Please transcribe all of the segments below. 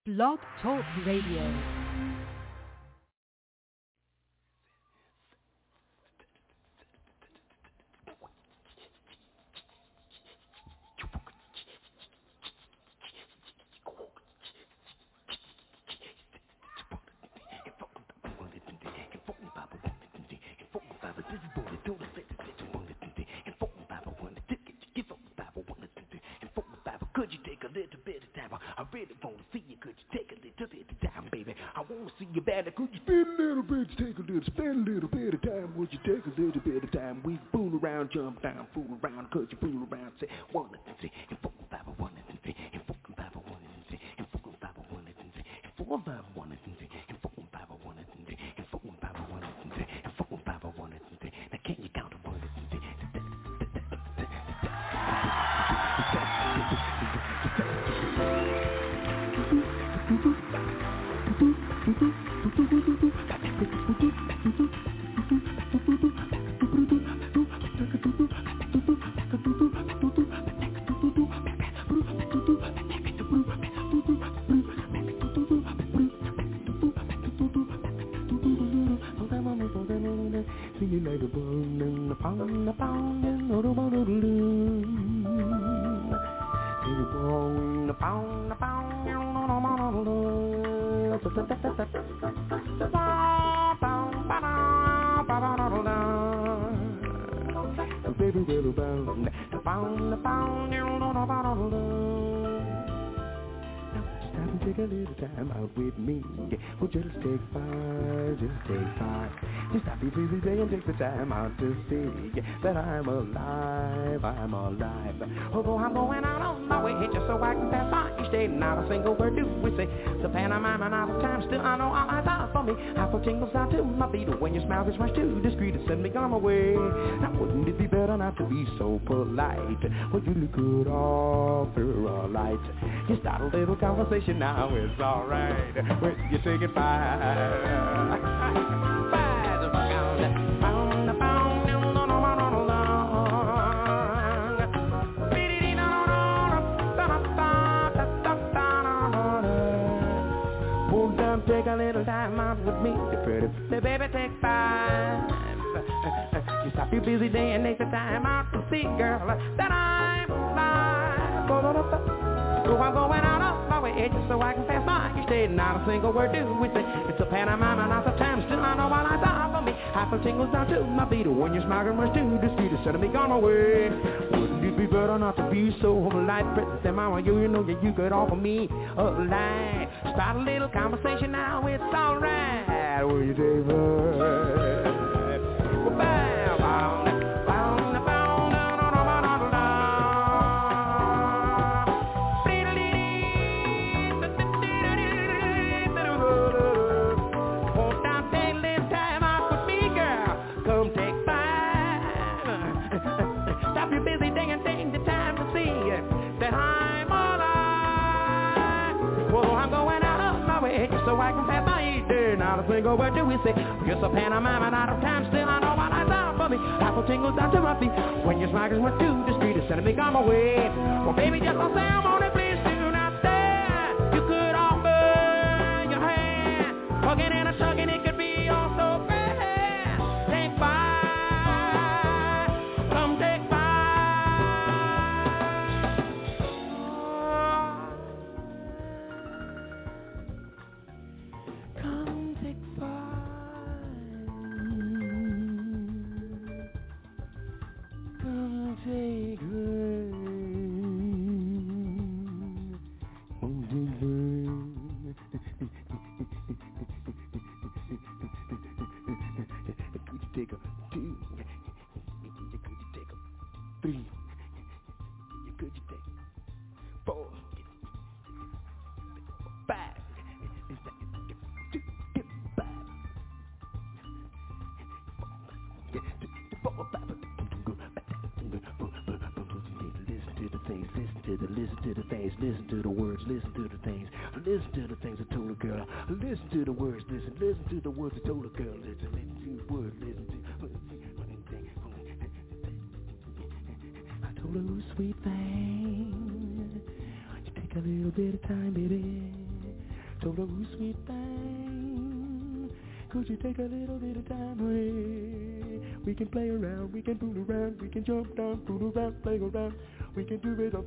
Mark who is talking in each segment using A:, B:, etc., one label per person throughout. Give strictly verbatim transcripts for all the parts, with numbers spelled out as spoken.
A: Blog Talk Radio.
B: Could you take a little bit of time? I really want to see you. Could you take a little bit of time, baby? I want to see you better. Could you spend a little bit, take a little, spend a little bit of time? Would you take a little bit of time? We fool around, jump down, fool around. Could you fool around? Say one and three, and four and five, one and three, and four and five, one and three, and four and five, one and three, and four and five, one and three, and four and five, one and three, and four and five, one and three, and four and five, one and three. Now can you count one and three? Take a little time out with me. Well, just take five, just take five. Just stop your busy day and take the time out to see that I'm alive, I'm alive. Although I'm going out on my way just so I can pass by each day, not a single word do we say. The pantomime and out of time, still I know all eyes are for me. Half a tingles out to my feet when your smile gets much too discreet to send me on my way. Now wouldn't it be better not to be so polite? Well, you look good offer a light. You start a little conversation now, it's alright when you take it five. Take a little time out with me, pretty, pretty baby, take five. You stop your busy day and take the time out to see, girl, that I'm alive. So I'm going out of my way just so I can pass by each day. Not a single word do we say. It's a pantomime and lots of time still I know all eyes are for me. Half a tingles down to my feet when you're smiling much too discreet to send me on my way. Wouldn't it be better not to be so polite? Princess mama, you, you know that you could offer me a light. Start a little conversation now, it's alright. Will you take her? Well, bow, bow. So I can pass by each day, not a single word do we say. Just a pantomime and out of time, still I know what eyes are for me. Apple tingles down to my feet when your smile is much too discreet to send me on my way. Well, baby, just don't say I'm on it, please do not stay. You could offer your hand, hugging and a chugging, it could be all so bad. Take five, come take five. Take her. Could you take a two? Could you take a three? Could you take four? Five? Two, five. Four, five. Listen to the things, listen to the, listen to the things, listen to the words, listen to the things, listen to the things I told a girl, listen to the words, listen, listen to the words I told a girl, listen, listen to the words, listen to, I told her, sweet thing, you take a little bit of time, baby, Ooh, sweet thing, could you take a little bit of time, honey? We can play around, we can fool around, we can jump down, fool around, play around. We can do it.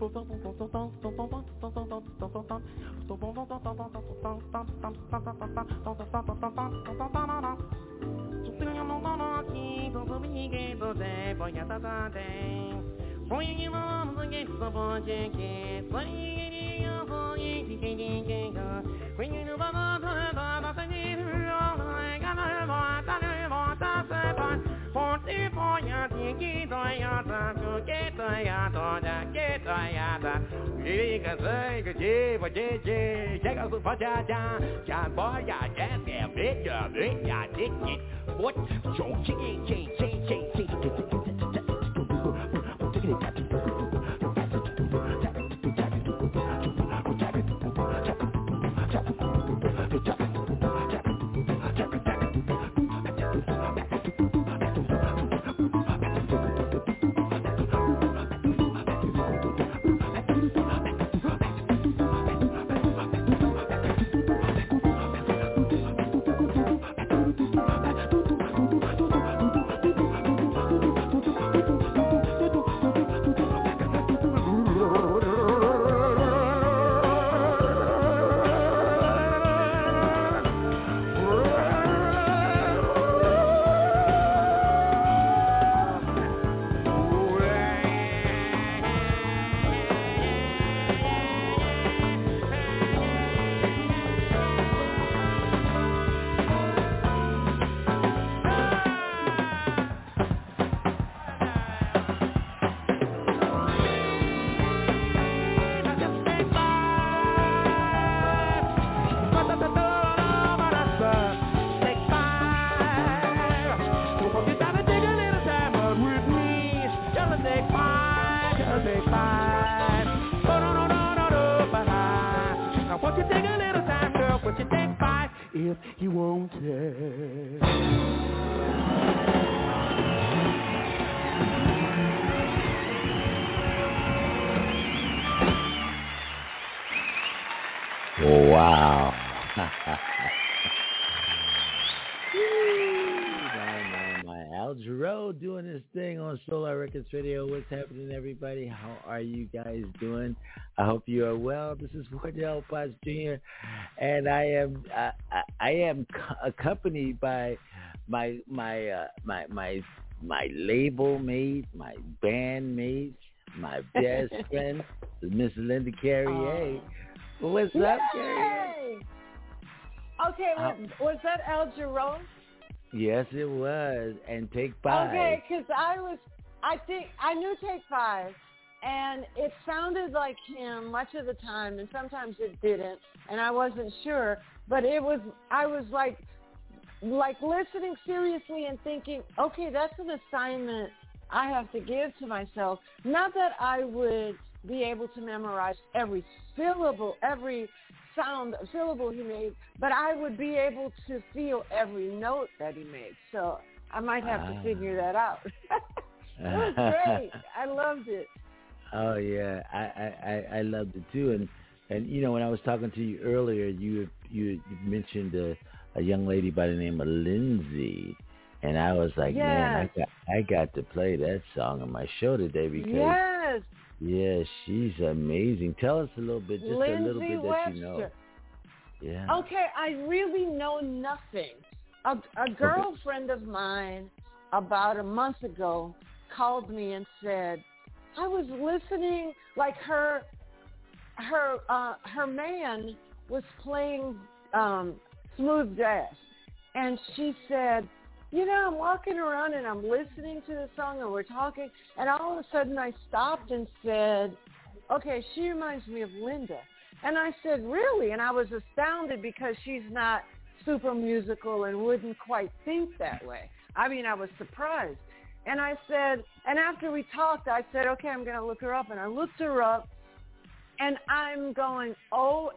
B: If you won't it.
C: Wow. my, my, my. Al Jarreau doing his thing on Solar Records Radio. What's happening, everybody? How are you guys doing? I hope you are well. This is Wardell Potts Junior and I am I, I, I am co- accompanied by my my uh, my my my label mate, my band mate, my best friend, Miss Linda Carrier. Oh. What's
D: Yay!
C: up, Carrier?
D: Okay, was, was that Al Jarreau?
C: Yes, it was. And Take Five.
D: Okay, because I was, I think, I knew Take Five, and it sounded like him much of the time, and sometimes it didn't, and I wasn't sure, but it was, I was like, like listening seriously and thinking, okay, that's an assignment I have to give to myself. Not that I would be able to memorize every syllable, every sound, syllable he made, but I would be able to feel every note that he made. So I might have to figure that out. It was great. I loved it.
C: Oh yeah, I, I, I loved it too. And and you know, when I was talking to you earlier, you you, you mentioned a, a young lady by the name of Lindsay, and I was like,
D: yes.
C: man, I got I got to play that song on my show today because
D: yes.
C: yeah, she's amazing. Tell us a little bit, just
D: Lindsay
C: a little bit that
D: Webster.
C: you know. Yeah.
D: Okay, I really know nothing. A, a girlfriend of mine about a month ago called me and said, I was listening, like her her uh, her man was playing um, smooth jazz. And she said, you know, I'm walking around and I'm listening to the song and we're talking. And all of a sudden I stopped and said, okay, she reminds me of Linda. And I said, really? And I was astounded because she's not super musical and wouldn't quite think that way. I mean, I was surprised. And I said, and after we talked, I said, okay, I'm going to look her up. And I looked her up, and I'm going, oh,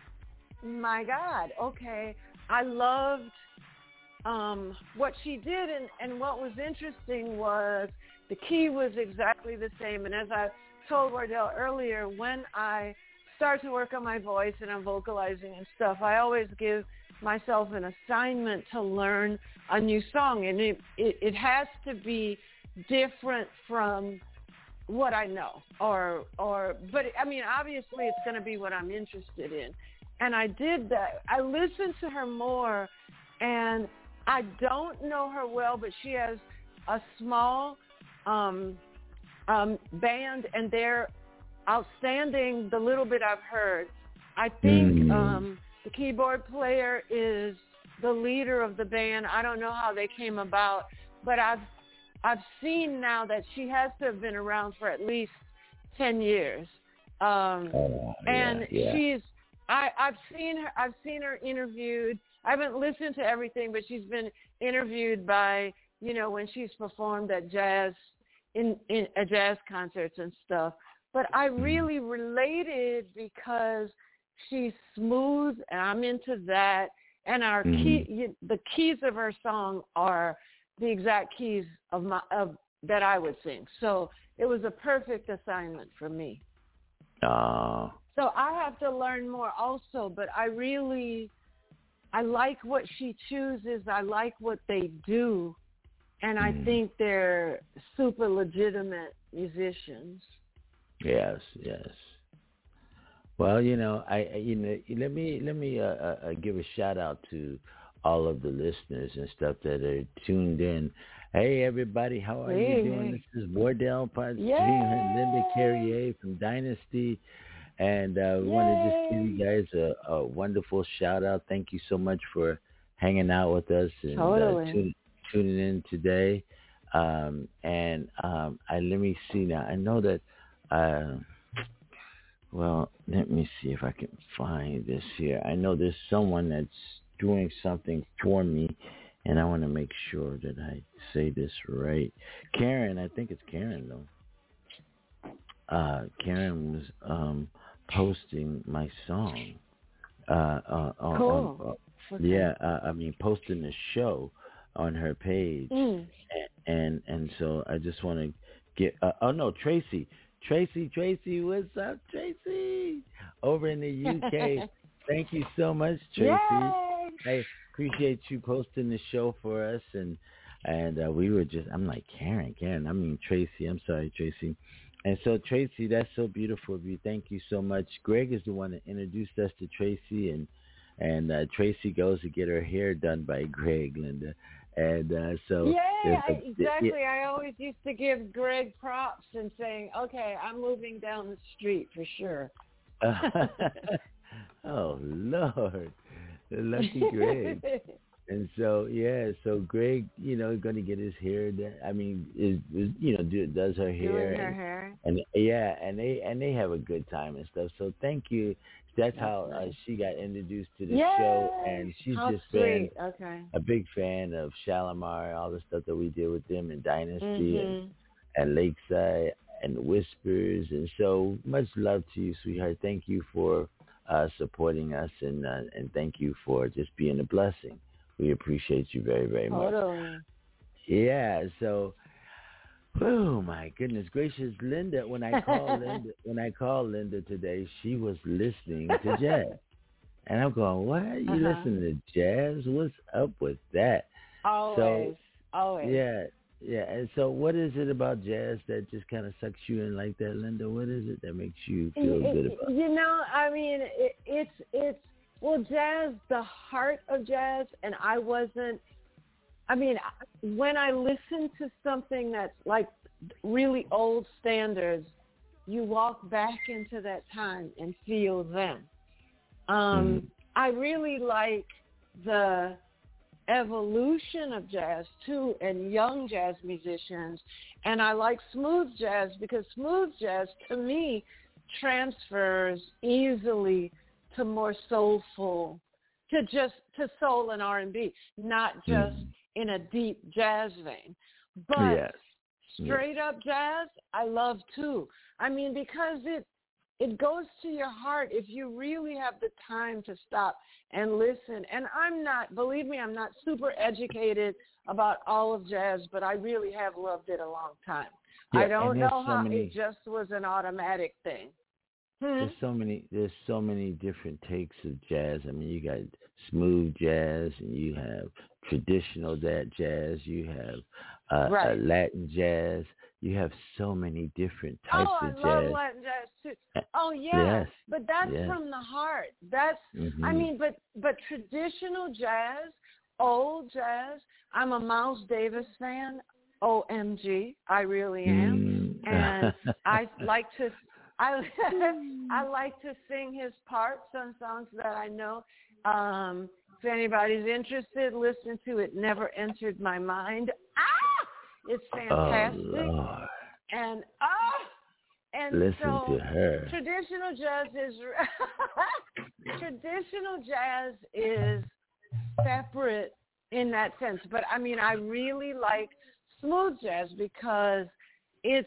D: my God, okay. I loved um, what she did, and, and what was interesting was the key was exactly the same. And as I told Wardell earlier, when I start to work on my voice and I'm vocalizing and stuff, I always give myself an assignment to learn a new song, and it, it, it has to be different from what I know, or, or, but I mean, obviously it's going to be what I'm interested in. And I did that. I listened to her more, and I don't know her well, but she has a small um, um, band, and they're outstanding. The little bit I've heard, I think mm. um, the keyboard player is the leader of the band. I don't know how they came about, but I've I've seen now that she has to have been around for at least ten years, um,
C: oh, yeah,
D: and
C: yeah.
D: she's. I, I've seen her. I've seen her interviewed. I haven't listened to everything, but she's been interviewed by, you know, when she's performed at jazz in, in at jazz concerts and stuff. But I really related because she's smooth, and I'm into that. And our mm-hmm. key, the keys of her song are the exact keys of my of that I would sing. So it was a perfect assignment for me.
C: Oh.
D: So I have to learn more also, but I really, I like what she chooses. I like what they do, and I mm. think they're super legitimate musicians.
C: Yes, yes. Well, you know, I, you know, let me let me uh, uh, give a shout out to all of the listeners and stuff that are tuned in. Hey, everybody, how are hey. you doing? This is Wardell Potts Junior and Linda Carrier from Dynasty. And uh, we want to just give you guys a, a wonderful shout out. Thank you so much for hanging out with us and
D: totally.
C: uh, tune, tuning in today. Um, and um, I let me see now. I know that. Uh, well, let me see if I can find this here. I know there's someone that's doing something for me, and I want to make sure that I say this right. Karen, I think it's Karen though. Uh, Karen was um, posting my song. Uh, uh, on,
D: cool.
C: On, uh,
D: okay.
C: Yeah, uh, I mean posting the show on her page,
D: mm.
C: and, and and so I just want to get. Uh, oh no, Tracy, Tracy, Tracy, what's up, Tracy? Over in the U K. Thank you so much, Tracy.
D: Yay!
C: I appreciate you posting the show for us, and and uh, we were just. I'm like Karen, Karen. I mean Tracy. I'm sorry, Tracy. And so, Tracy, that's so beautiful of you. Thank you so much. Greg is the one that introduced us to Tracy, and and uh, Tracy goes to get her hair done by Greg, Linda. And uh, so,
D: yeah,
C: a,
D: exactly.
C: Yeah.
D: I always used to give Greg props and saying, "Okay, I'm moving down the street for sure."
C: Oh Lord, lucky Greg. And so, yeah, so Greg, you know, going to get his hair done. I mean, is, is you know, do, does her hair.
D: Doing her
C: and,
D: hair.
C: And yeah, and they and they have a good time and stuff. So thank you. That's, That's how
D: nice.
C: uh, she got introduced to the
D: Yay!
C: show, and she's
D: how
C: just
D: sweet.
C: been
D: okay.
C: a big fan of Shalimar, all the stuff that we did with them in Dynasty
D: mm-hmm.
C: and, and Lakeside and Whispers. And so much love to you, sweetheart. Thank you for uh, supporting us, and uh, and thank you for just being a blessing. We appreciate you very, very much.
D: Totally.
C: Yeah. So, oh my goodness gracious, Linda. When I called Linda, when I called Linda today, she was listening to jazz, and I'm going, "What? You
D: uh-huh.
C: listening to jazz? What's up with that?"
D: Always.
C: So,
D: always.
C: Yeah. Yeah. And so, what is it about jazz that just kind of sucks you in like that, Linda? What is it that makes you feel
D: it,
C: good about it?
D: You know, I mean, it, it's it's. Well, jazz, the heart of jazz, and I wasn't, I mean, when I listen to something that's like really old standards, you walk back into that time and feel them. Um, mm-hmm. I really like the evolution of jazz, too, and young jazz musicians, and I like smooth jazz because smooth jazz, to me, transfers easily to more soulful, to just to soul and R and B, not just mm. in a deep jazz vein. But
C: yes.
D: straight
C: yes.
D: up jazz, I love too. I mean, because it it goes to your heart if you really have the time to stop and listen. And I'm not, believe me, I'm not super educated about all of jazz, but I really have loved it a long time.
C: Yeah,
D: I don't know
C: so
D: how
C: many...
D: it just was an automatic thing. Hmm.
C: there's so many there's so many different takes of jazz. I mean, you got smooth jazz, and you have traditional that jazz. You have uh, uh,
D: Right.
C: Latin jazz. You have so many different types
D: Oh, I
C: of
D: love
C: jazz.
D: Latin jazz too.
C: Uh,
D: Oh yeah,
C: Yes,
D: but that's
C: yes.
D: from the heart. That's I
C: hmm
D: mean, but but traditional jazz, old jazz. I'm a Miles Davis fan. O M G, I really am,
C: Mm.
D: and I like to. I I like to sing his parts on songs that I know. Um, if anybody's interested, listen to it. Never Entered My Mind. Ah, it's
C: Oh
D: fantastic.
C: Lord,
D: And oh, and
C: listen
D: so
C: to her.
D: traditional jazz is traditional jazz is separate in that sense. But I mean, I really like smooth jazz because it's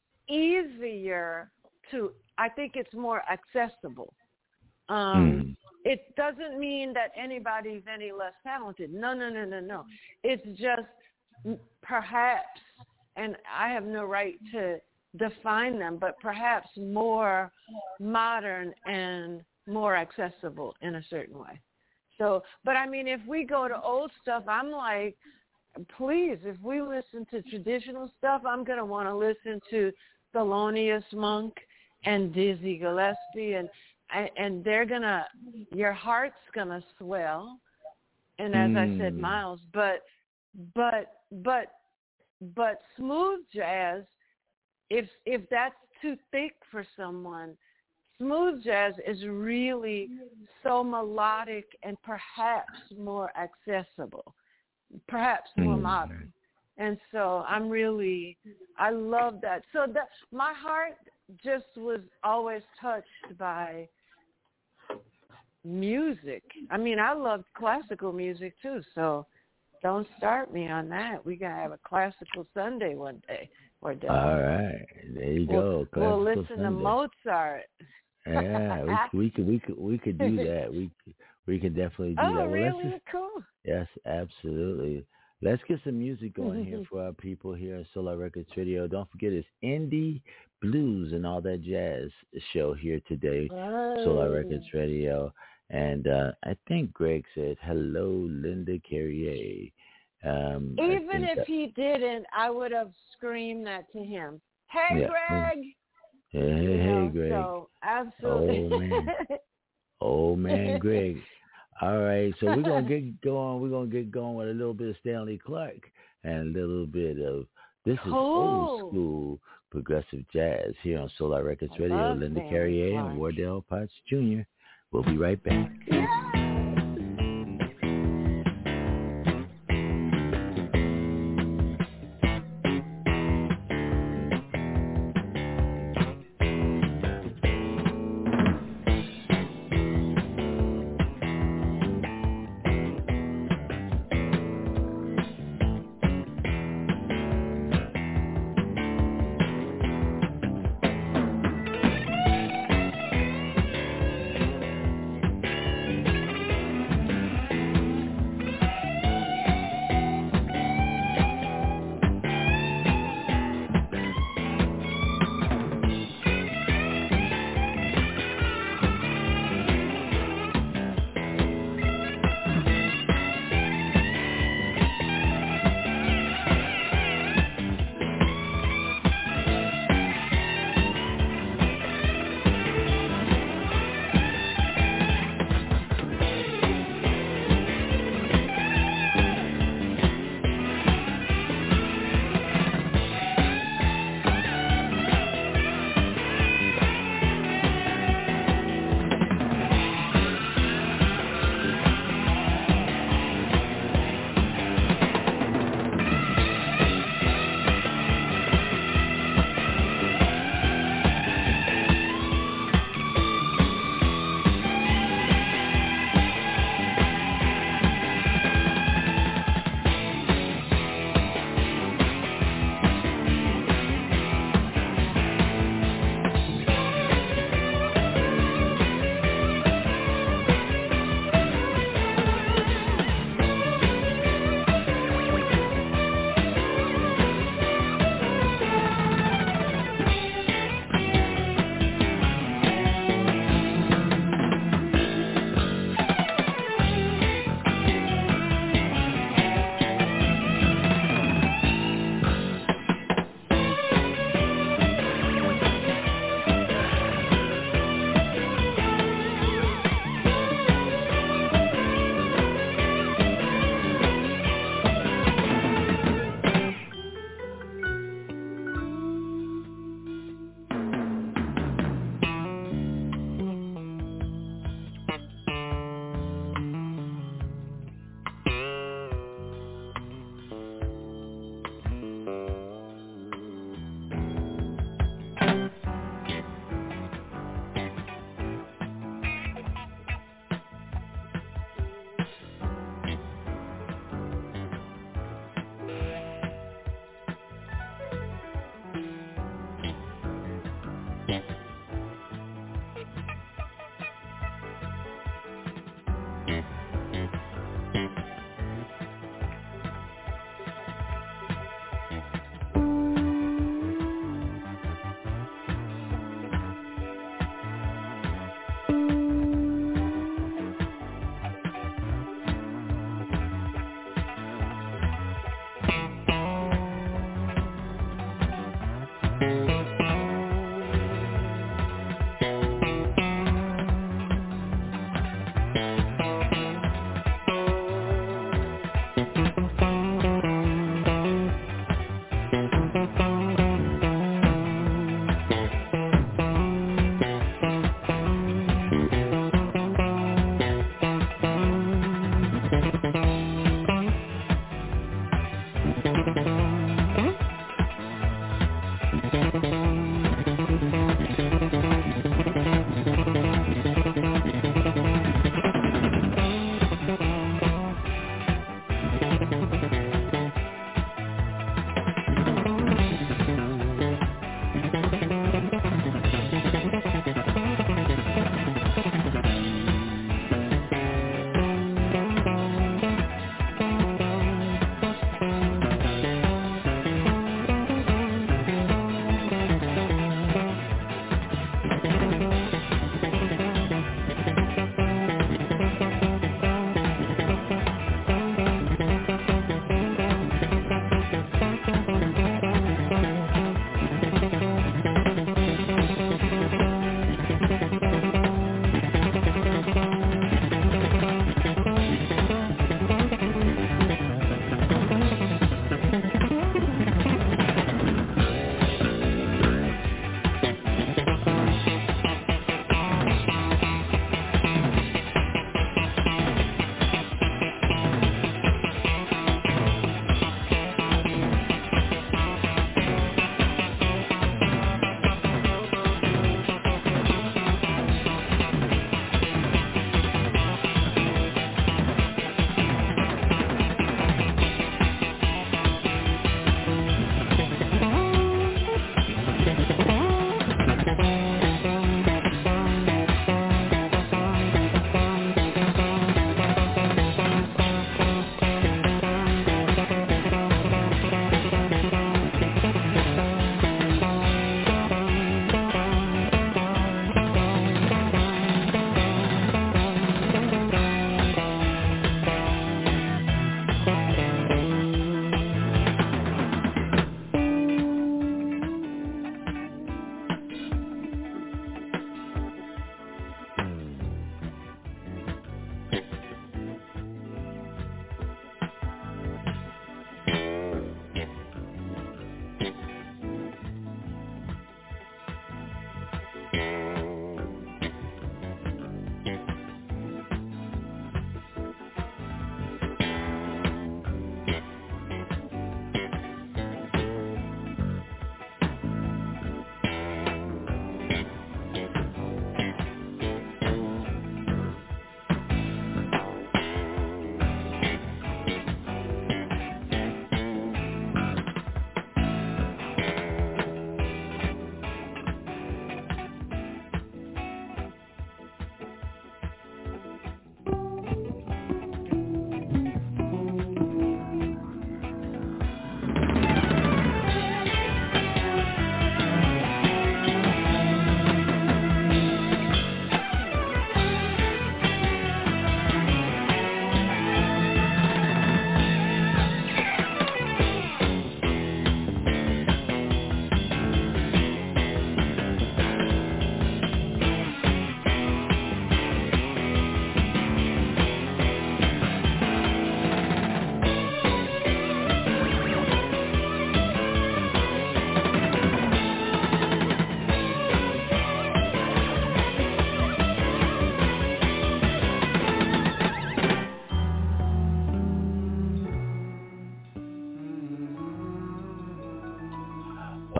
D: easier to. I think it's more accessible. Um,
C: Mm.
D: It doesn't mean that anybody's any less talented. No, no, no, no, no. It's just perhaps, and I have no right to define them, but perhaps more modern and more accessible in a certain way. So, but I mean, if we go to old stuff, I'm like, please, if we listen to traditional stuff, I'm going to want to listen to Thelonious Monk and Dizzy Gillespie, and and they're going to, your heart's going to swell. And as I said,
C: Mm.
D: Miles, but, but, but, but smooth jazz, if if that's too thick for someone, smooth jazz is really so melodic and perhaps more accessible, perhaps more
C: Mm.
D: modern. And so I'm really, I love that. So that my heart just was always touched by music. I mean, I loved classical music too, so don't start me on that. We gotta have a classical Sunday one day. Or
C: All right, there you
D: we'll,
C: go.
D: we'll
C: Classical
D: listen
C: Sunday.
D: to Mozart.
C: Yeah, we, we could we could we could do that. We we can definitely do
D: Oh,
C: that. Well, let's
D: really?
C: just,
D: Cool.
C: yes, absolutely. Let's get some music going here for our people here at Solar Records Radio. Don't forget, it's Indie Blues and all that jazz show here today, Solar Records Radio. And uh, I think Greg said, hello, Linda Carrier. Um, I
D: Even
C: think
D: if
C: that,
D: he didn't, I would have screamed that to him. Hey,
C: yeah.
D: Greg.
C: Hey, hey,
D: You
C: hey,
D: know,
C: Greg.
D: So, absolutely.
C: Oh, man. Oh, man, Greg. All right, so we're going to get going. We're going to get going with a little bit of Stanley Clark and a little bit of, this is
D: Cool.
C: old school progressive jazz here on Solar Records
D: I
C: Radio.
D: love
C: Linda
D: Stanley
C: Carrier
D: Clark.
C: and Wardell Potts Junior We'll be right back.
D: Yeah.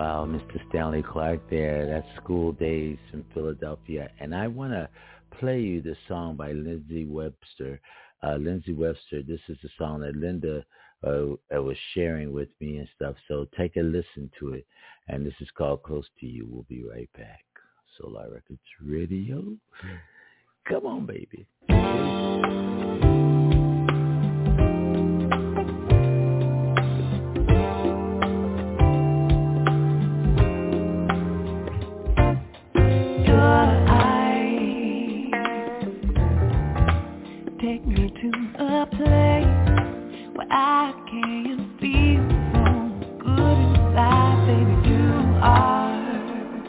C: Wow, Mister Stanley Clarke there. That's School Days from Philadelphia. And I want to play you the song by Lindsay Webster. Uh, Lindsay Webster, this is the song that Linda uh, was sharing with me and stuff. So take a listen to it. And this is called Close to You. We'll be right back. Solar Records Radio. Come on, baby.
E: Take me to a place where I can feel so good inside, baby. You are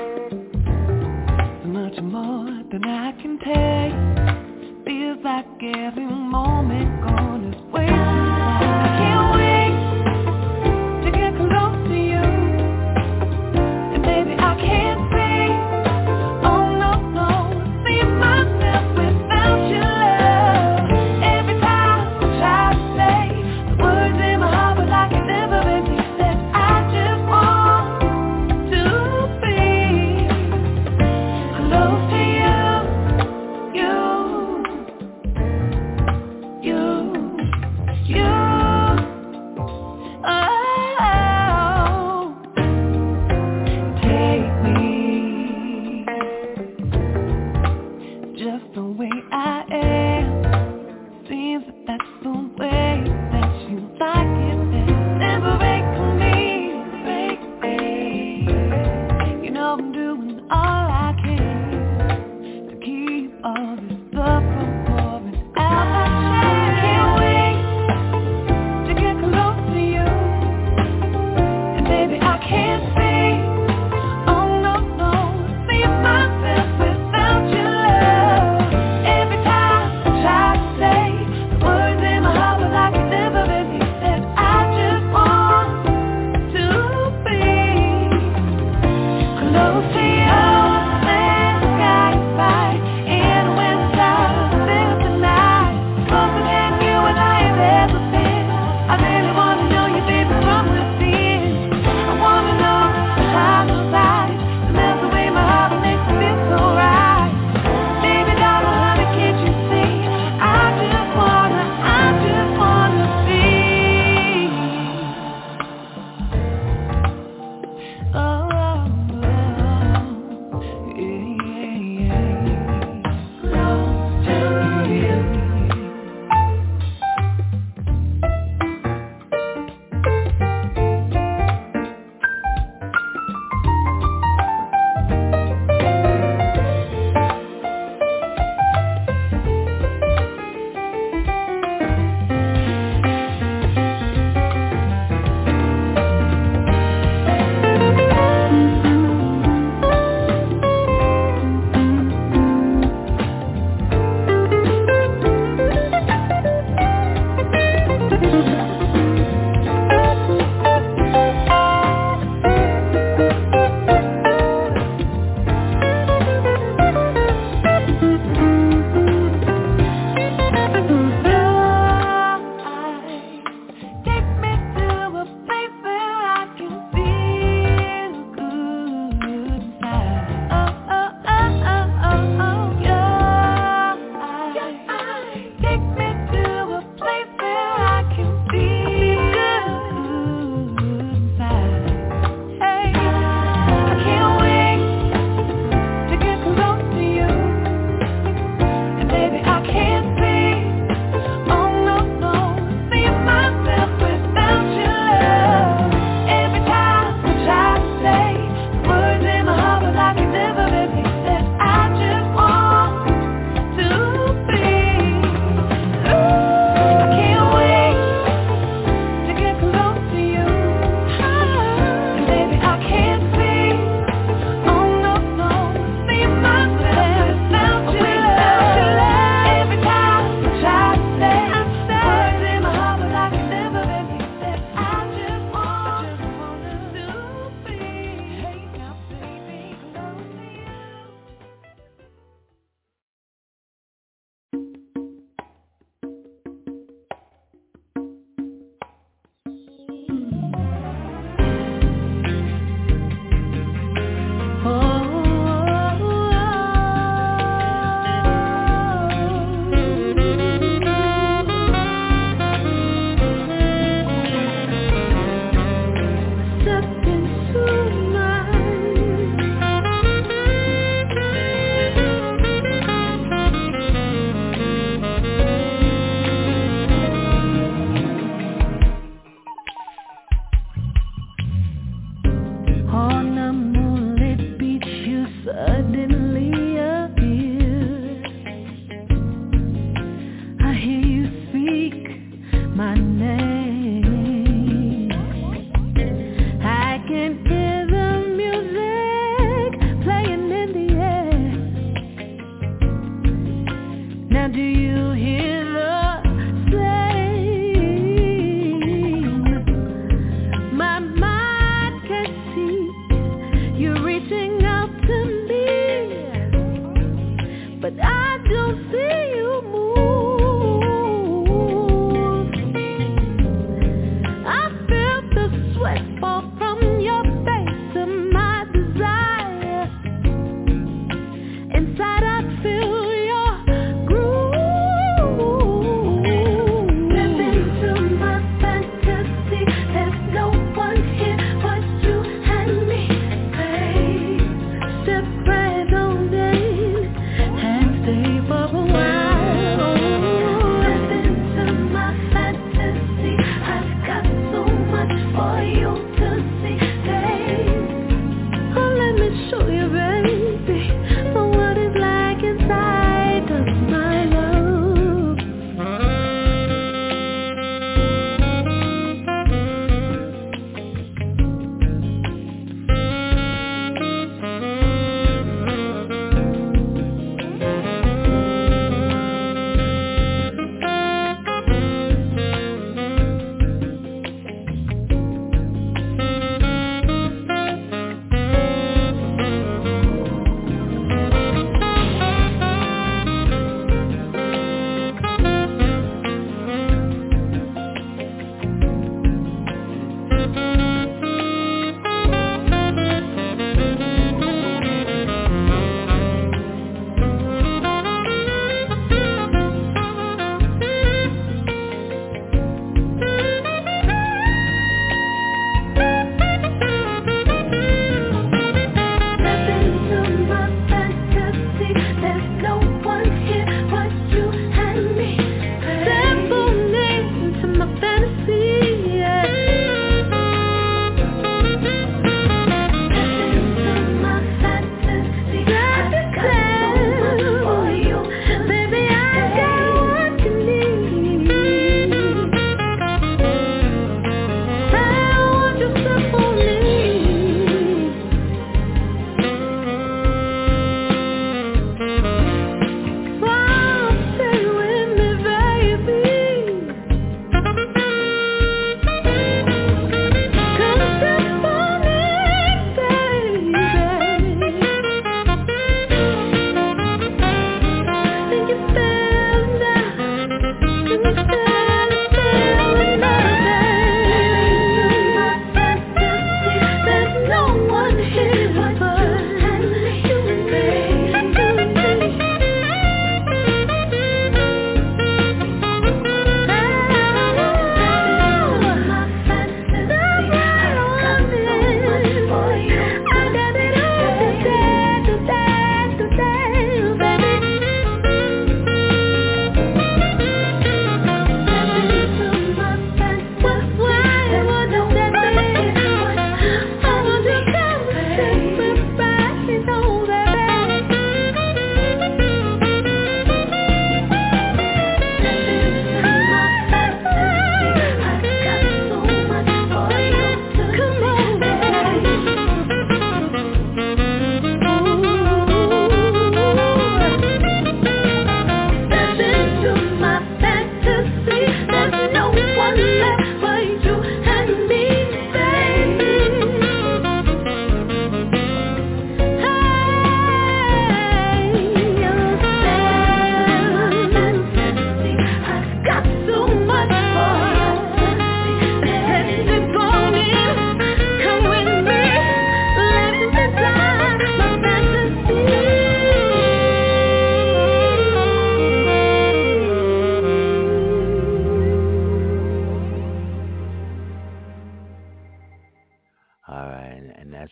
E: so much more than I can take. Feels like every moment gone is way too long. I can't wait to get close to you, and baby I can't say, oh no, no, see myself without you.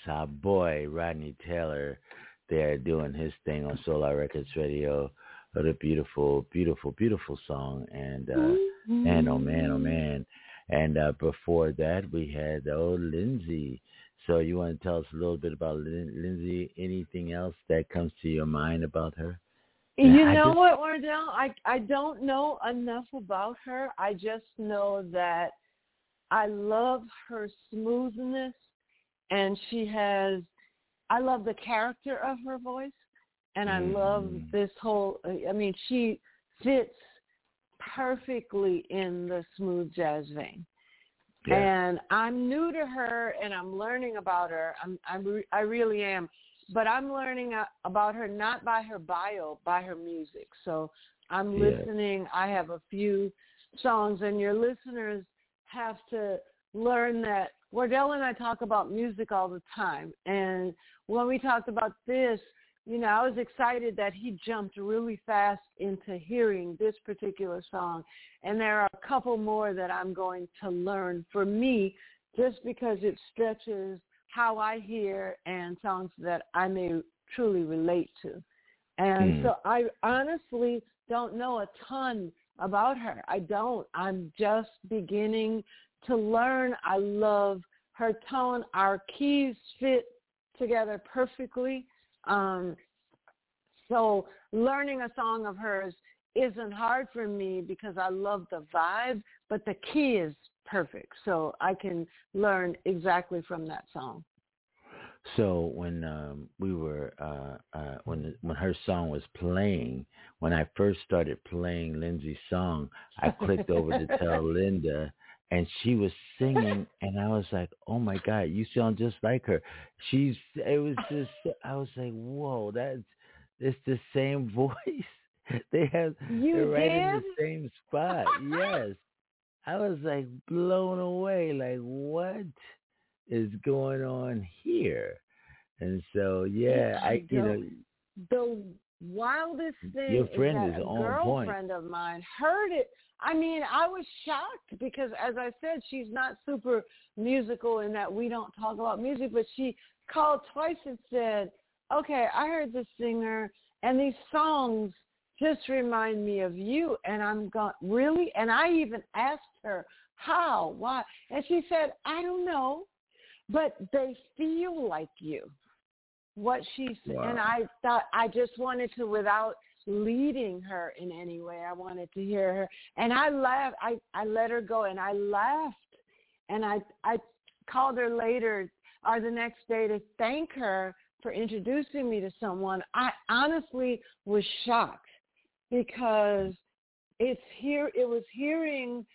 C: our boy Rodney Taylor there doing his thing on Solar Records Radio. What a beautiful, beautiful, beautiful song. And, uh, mm-hmm. and oh, man, oh, man. And uh, before that, we had old Lindsay. So you want to tell us a little bit about Lin- Lindsay? Anything else that comes to your mind about her?
D: You know just, what, Wardell? I, I don't know enough about her. I just know that I love her smoothness, and she has, I love the character of her voice, and I mm. love this whole, I mean, she fits perfectly in the smooth jazz vein. Yeah. And I'm new to her, and I'm learning about her. I'm, I'm, I really am. But I'm learning about her not by her bio, by her music. So I'm yeah. listening. I have a few songs, and your listeners have to learn that Wardell and I talk about music all the time. And when we talked about this, you know, I was excited that he jumped really fast into hearing this particular song. And there are a couple more that I'm going to learn for me just because it stretches how I hear and songs that I may truly relate to. And mm. so I honestly don't know a ton about her. I don't. I'm just beginning to learn. I love her tone. Our keys fit together perfectly. Um, so learning a song of hers isn't hard for me because I love the vibe, but the key is perfect. So I can learn exactly from that song.
C: So when um, we were, uh, uh, when the, when her song was playing, when I first started playing Lindsay's song, I clicked over to tell Linda, and she was singing, and I was like, oh my God, you sound just like her. She's, it was just, I was like, whoa, that's, it's the same voice. They have,
D: you
C: they're right
D: did?
C: in the same spot. Yes. I was like blown away, like what is going on here? And so, yeah, I, I you know,
D: the wildest thing
C: your friend
D: is that
C: is
D: a
C: on
D: girlfriend
C: point.
D: of mine heard it. I mean, I was shocked because, as I said, she's not super musical in that we don't talk about music, but she called twice and said, okay, I heard this singer, and these songs just remind me of you. And I'm going, really? And I even asked her, how, why? And she said, I don't know, but they feel like you. What she said. Wow. And I thought, I just wanted to, without leading her in any way, I wanted to hear her. And I laughed. I, I let her go, and I laughed. And I, I called her later or the next day to thank her for introducing me to someone. I honestly was shocked because it's here. It was hearing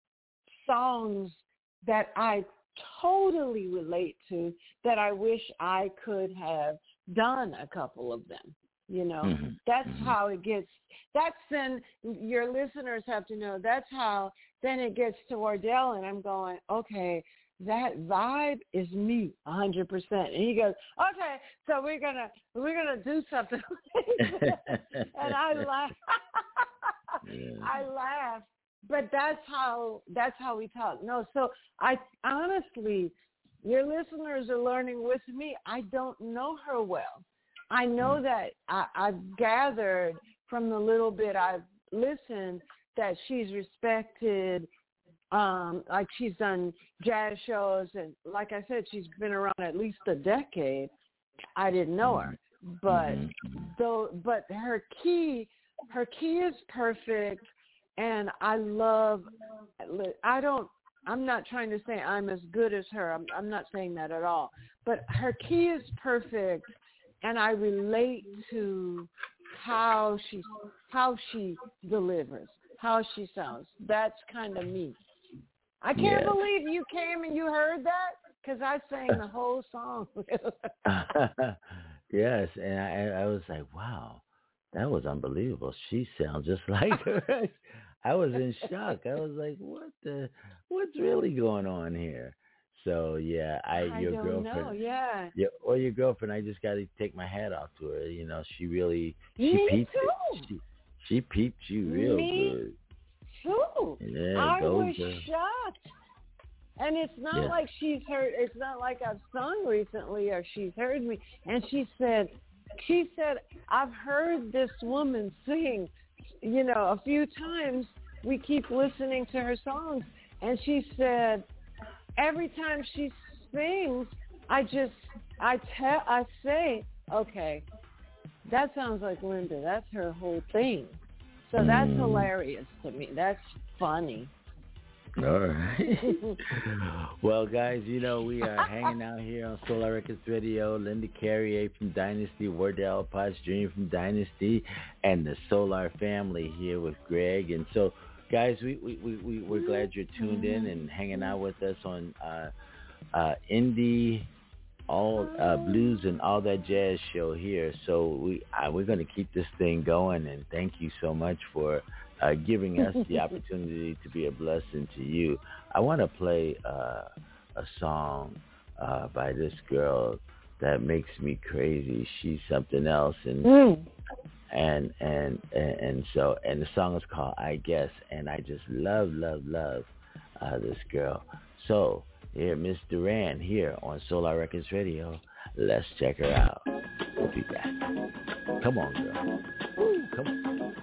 D: songs that I totally relate to, that I wish I could have done a couple of them. You know, mm-hmm. that's mm-hmm. how it gets. That's then your listeners have to know. That's how then it gets to Wardell, and I'm going, okay, that vibe is me a hundred percent. And he goes, okay, so we're gonna we're gonna do something. And I laugh. Yeah. I laugh. But that's how that's how we talk. No, so I honestly, your listeners are learning with me. I don't know her well. I know that I, I've gathered from the little bit I've listened that she's respected. Um, like she's done jazz shows, and like I said, she's been around at least a decade. I didn't know her, but though, but her key, her key is perfect. And I love, I don't, I'm not trying to say I'm as good as her. I'm, I'm not saying that at all. But her key is perfect, and I relate to how she, how she delivers, how she sounds. That's kind of me. I can't yes. believe you came and you heard that, because I sang the whole song.
C: Yes, and I, I was like, wow. That was unbelievable. She sounds just like her. I was in shock. I was like, what the, what's really going on here? So, yeah, I,
D: I
C: your
D: don't
C: girlfriend.
D: know, yeah.
C: Your, or your girlfriend, I just got to take my hat off to her. You know, she really, she
D: Me
C: peeped
D: too.
C: it. She, she peeped you real
D: Me
C: good.
D: too.
C: Yeah,
D: I
C: go
D: was
C: girl.
D: shocked. And it's not
C: yeah.
D: like she's heard, it's not like I've sung recently or she's heard me. And she said, she said, I've heard this woman sing, you know, a few times. We keep listening to her songs. And she said, every time she sings, I just, I tell, I say, okay, that sounds like Linda. That's her whole thing. So that's
C: mm.
D: hilarious to me. That's funny.
C: All right. Well, guys, you know, we are hanging out here on Solar Records Radio. Linda Carrier from Dynasty, Wardell Potts Junior from Dynasty, and the Solar family here with Greg. And so, guys, we, we, we, we, we're glad you're tuned in and hanging out with us on uh, uh, Indie all uh, blues and all that jazz show here. So we uh, we're going to keep this thing going, and thank you so much for uh, giving us the opportunity to be a blessing to you. I want to play uh, a song uh, by this girl that makes me crazy. She's something else, and mm. and, and and and so and the song is called I Guess, and I just love love love uh, this girl. So. Here, Miss Duran here on Solar Records Radio. Let's check her out. We'll be back. Come on, girl. Woo, come on.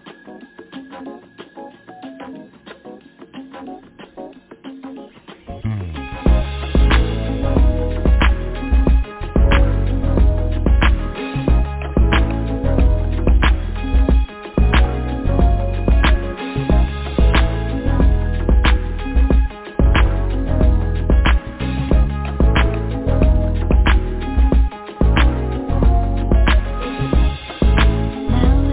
E: Now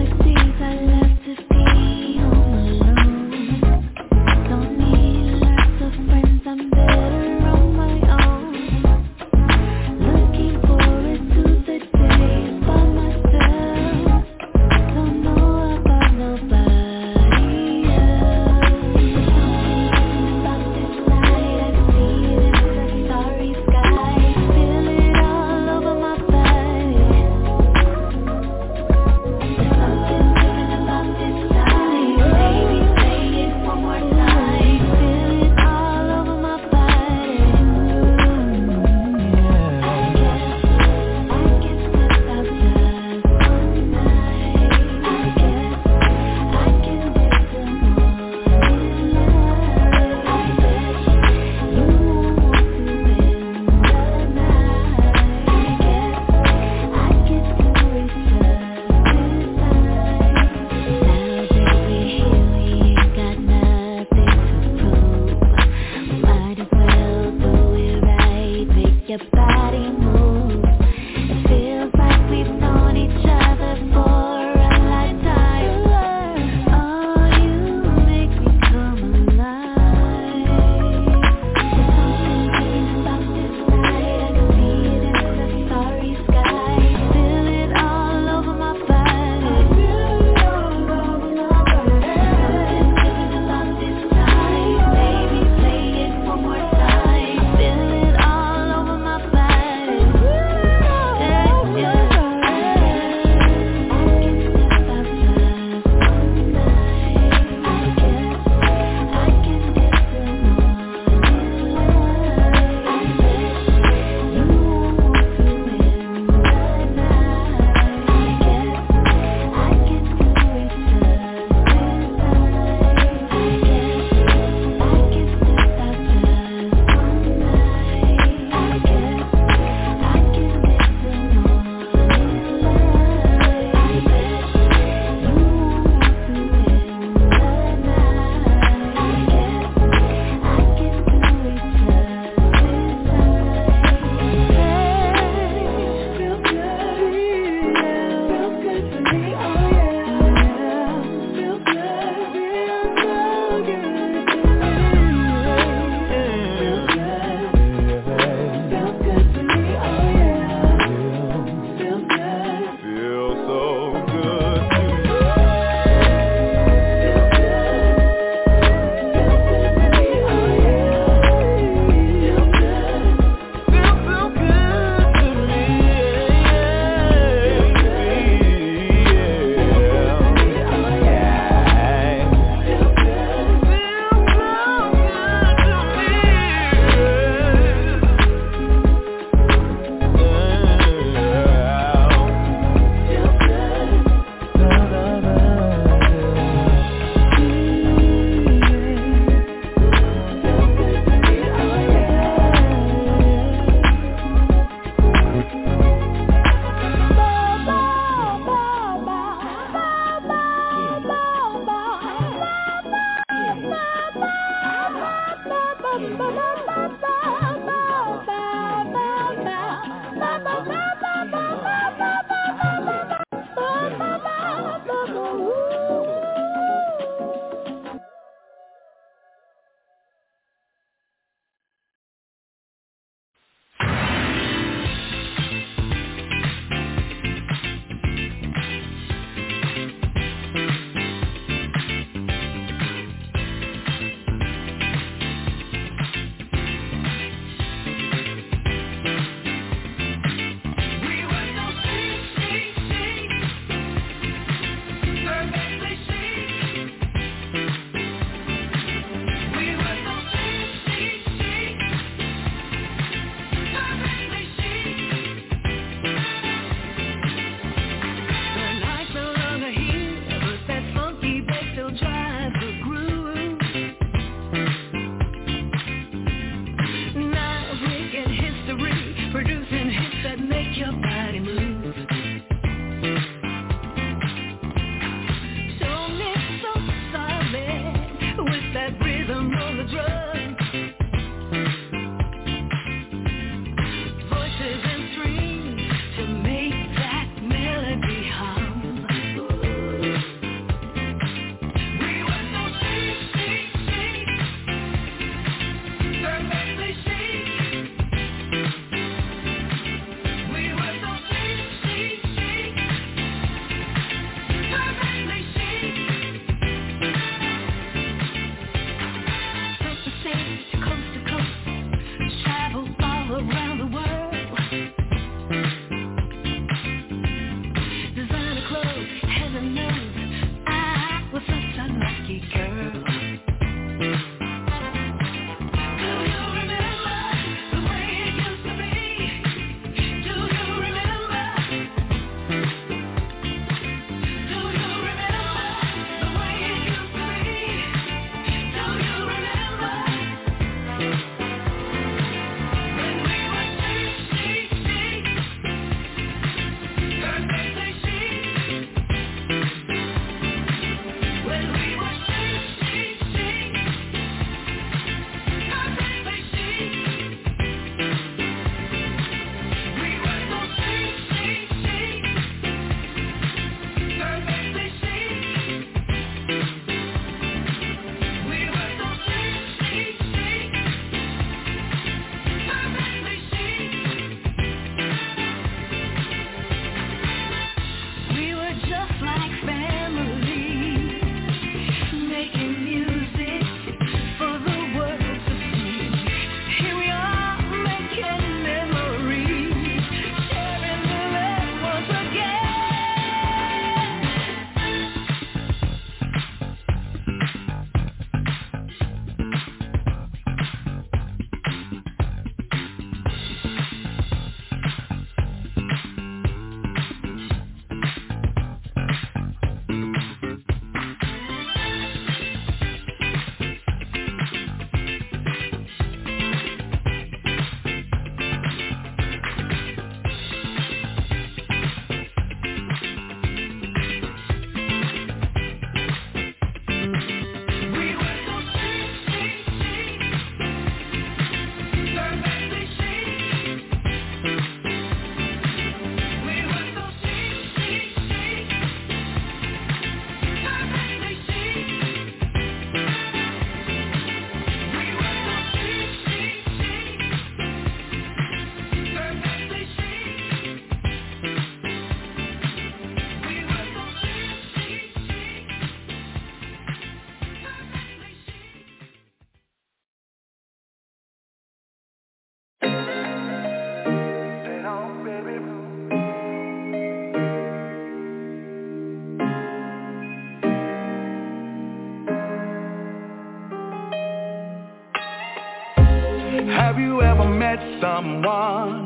F: Have you ever met someone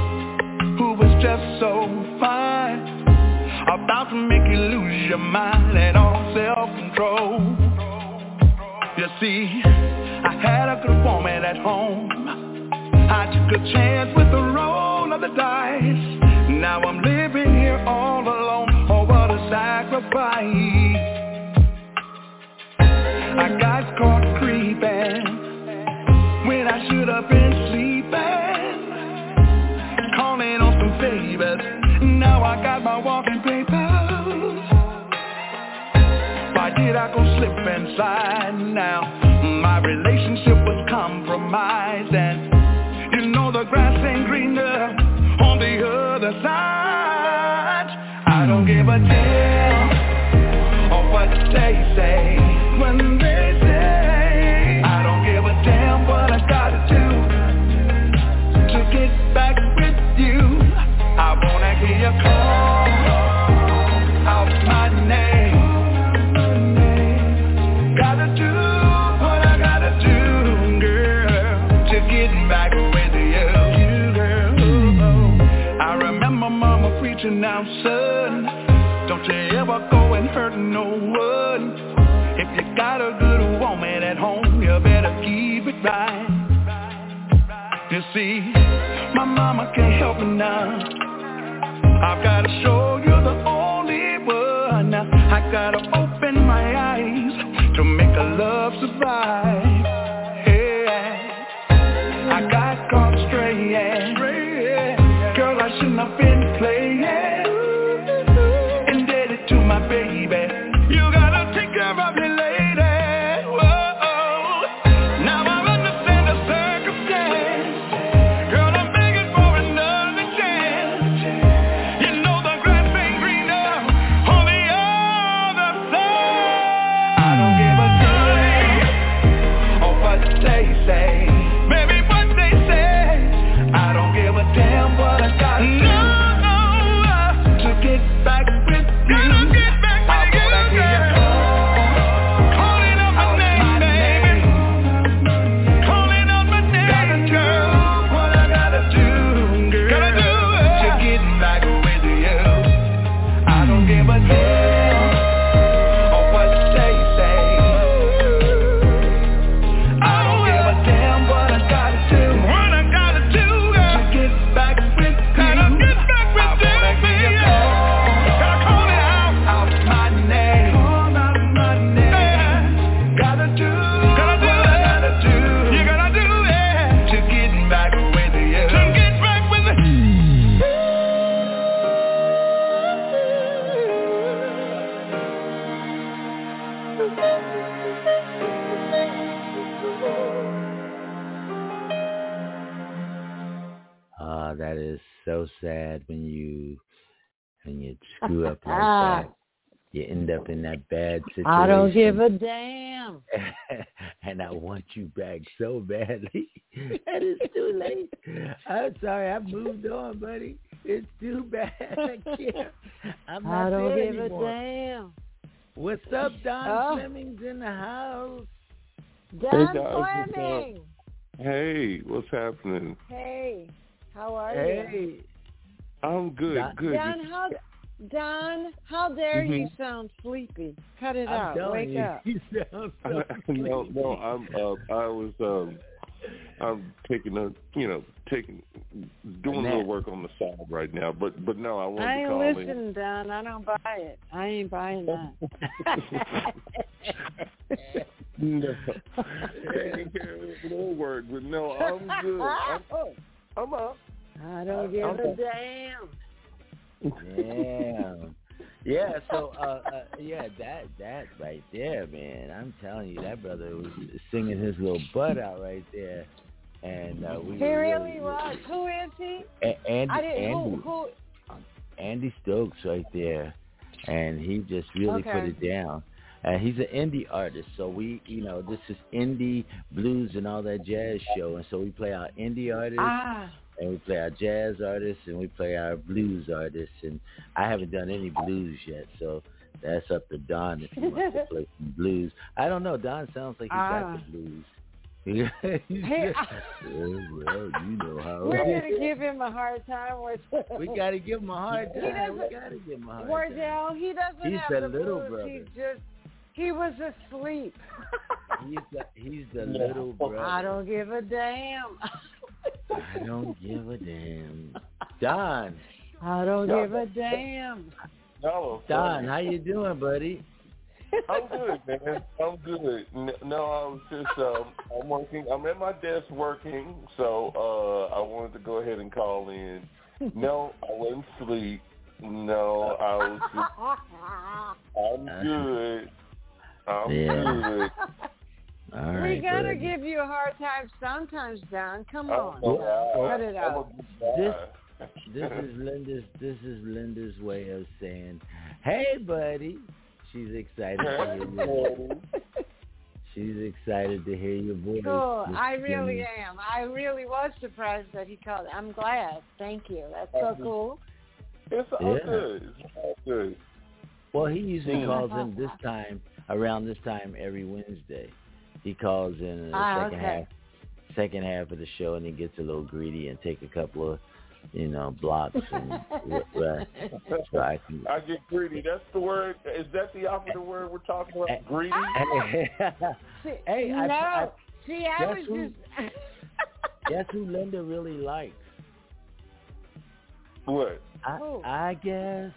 F: who was just so fine, about to make you lose your mind and all self-control? You see, I had a good woman at home. I took a chance with the roll of the dice. Now I'm living here all alone. Oh, what a sacrifice. I got caught creeping when I should have been sleeping, calling on some favors. Now I got my walking papers. Why did I go slip and slide now? My relationship was compromised, and you know the grass ain't greener on the other side. I don't give a damn of what they say when they say. I don't give a damn what I gotta do to get back with you. I wanna hear you call out my name. Gotta do what I gotta do, girl, to get back with you, girl. I remember mama preaching out, son, don't you ever go and hurt no one. If you got a good woman at home, you better keep it right. You see, my mama can't help me now. I've got to show you the only one. I gotta open my eyes to make a love survive. Yeah, I got caught straying. Girl, I shouldn't have been playing. Indebted to my baby. You gotta take care of me, lady. Whoa, now I understand the circumstance. Girl, I'm begging for another chance. You know the grass ain't greener on the other side. I don't give a damn of what they say. Baby, what they say. I don't give a damn what I gotta do to get back with you. Gotta get back with you, girl. Calling out my name, baby. Calling out my name, girl. What I gotta do, girl, gotta do to get back with you. I don't give a damn of what they say. I don't give a damn what I gotta do. What I gotta do, girl, to get back with you. Gotta get back with you, baby. Gotta call it out, out my name. Call out my name. Gotta do, gotta do what I gotta do. You gotta do it to get back with you. To get back with you.
C: Ah, that is so sad when you when you screw up like that. You end up in that bad situation.
D: I don't give a damn.
C: And I want you back so badly. And it's too late. I'm sorry, I've moved on, buddy. It's too bad. I can't. I'm not
D: I don't
C: there
D: give
C: anymore.
D: a damn.
C: What's up, Don
D: Oh.
C: Fleming's in the house?
D: Don
G: guys, what's up?
D: Fleming.
G: Hey, what's happening?
D: Hey, how are you?
C: Hey.
G: I'm good,
C: Don-
G: good.
D: Don, how Don, how dare
G: Mhm.
D: you sound sleepy? Cut it
C: I'm
D: out.
C: telling
D: Wake
C: you,
D: up.
C: you sound so
G: no,
C: sleepy.
G: no, I'm. Uh, I was. Um, I'm taking a, you know, taking, doing a little
C: nap.
G: work on the side right now. But, but no, I wanted
D: I
G: to
D: ain't
G: call
D: listening, Don. I don't buy it. I ain't buying that.
G: in. No, taking care of a little work, but no, I'm good. I'm up. I'm up.
D: I don't give
G: I'm
D: a
G: up.
D: damn.
C: Damn. Yeah, so uh, uh yeah, that that right there, man. I'm telling you, that brother was singing his little butt out right there, and uh, we
D: He
C: were
D: really was. Who is he?
C: A- Andy,
D: I didn't.
C: Andy,
D: Who? Who?
C: Andy Stokes right there, and he just really
D: Okay.
C: put it down. And he's an indie artist, so we, you know, this is indie blues and all that jazz show, and so we play our indie artists.
D: Ah.
C: And we play our jazz artists and we play our blues artists. And I haven't done any blues yet, so that's up to Don if he wants to play some blues. I don't know. Don sounds like he
D: Ah.
C: got the blues.
D: Hey,
C: well, well, you know how
D: We're
C: it
D: gonna give him a hard time. With
C: We got to give him a hard
D: He
C: time. We
D: doesn't-
C: got to give him a hard time.
D: Wardell, he doesn't
C: He's
D: have
C: the
D: the
C: little
D: blues.
C: brother.
D: He just he was asleep.
C: He's the, he's the
G: Yeah.
C: little brother.
D: I don't give a damn.
C: I don't give a damn. Don,
D: I don't give a damn.
G: No,
C: Don, how you doing, buddy?
G: I'm good, man. I'm good. N- No, I was just um, I'm working. I'm at my desk working, so uh, I wanted to go ahead and call in. No, I wasn't asleep. No, I was just. I'm good. I'm
C: Yeah.
G: good.
C: All
D: We
C: right,
D: gotta
C: good.
D: give you a hard time sometimes, Don. Come
G: I'm
D: on,
G: a
D: Don.
G: guy.
D: Cut it
G: I'm
D: out.
G: a good
C: This
G: guy.
C: this is Linda's this is Linda's way of saying, "Hey, buddy." She's excited to hear your voice. She's excited to hear your voice.
D: Cool.
C: Miss
D: I really
C: Jenny.
D: am. I really was surprised that he called. I'm glad. Thank you. That's so cool.
G: It's all
C: Yeah.
G: good. It's all good.
C: Well, he usually
G: Mm.
C: calls in this time, around this time every Wednesday. He calls in the
D: Ah,
C: second
D: okay.
C: half, second half of the show, and he gets a little greedy and take a couple of, you know, blocks. And, uh, so I can,
G: I get greedy. That's the word. Is that the opposite word we're talking about? Greedy?
C: hey,
D: See,
C: hey, I,
D: no.
C: I,
D: See, I
C: guess
D: was
C: who-
D: just.
C: guess who Linda really likes?
G: What?
C: I,
D: Who?
C: I guess.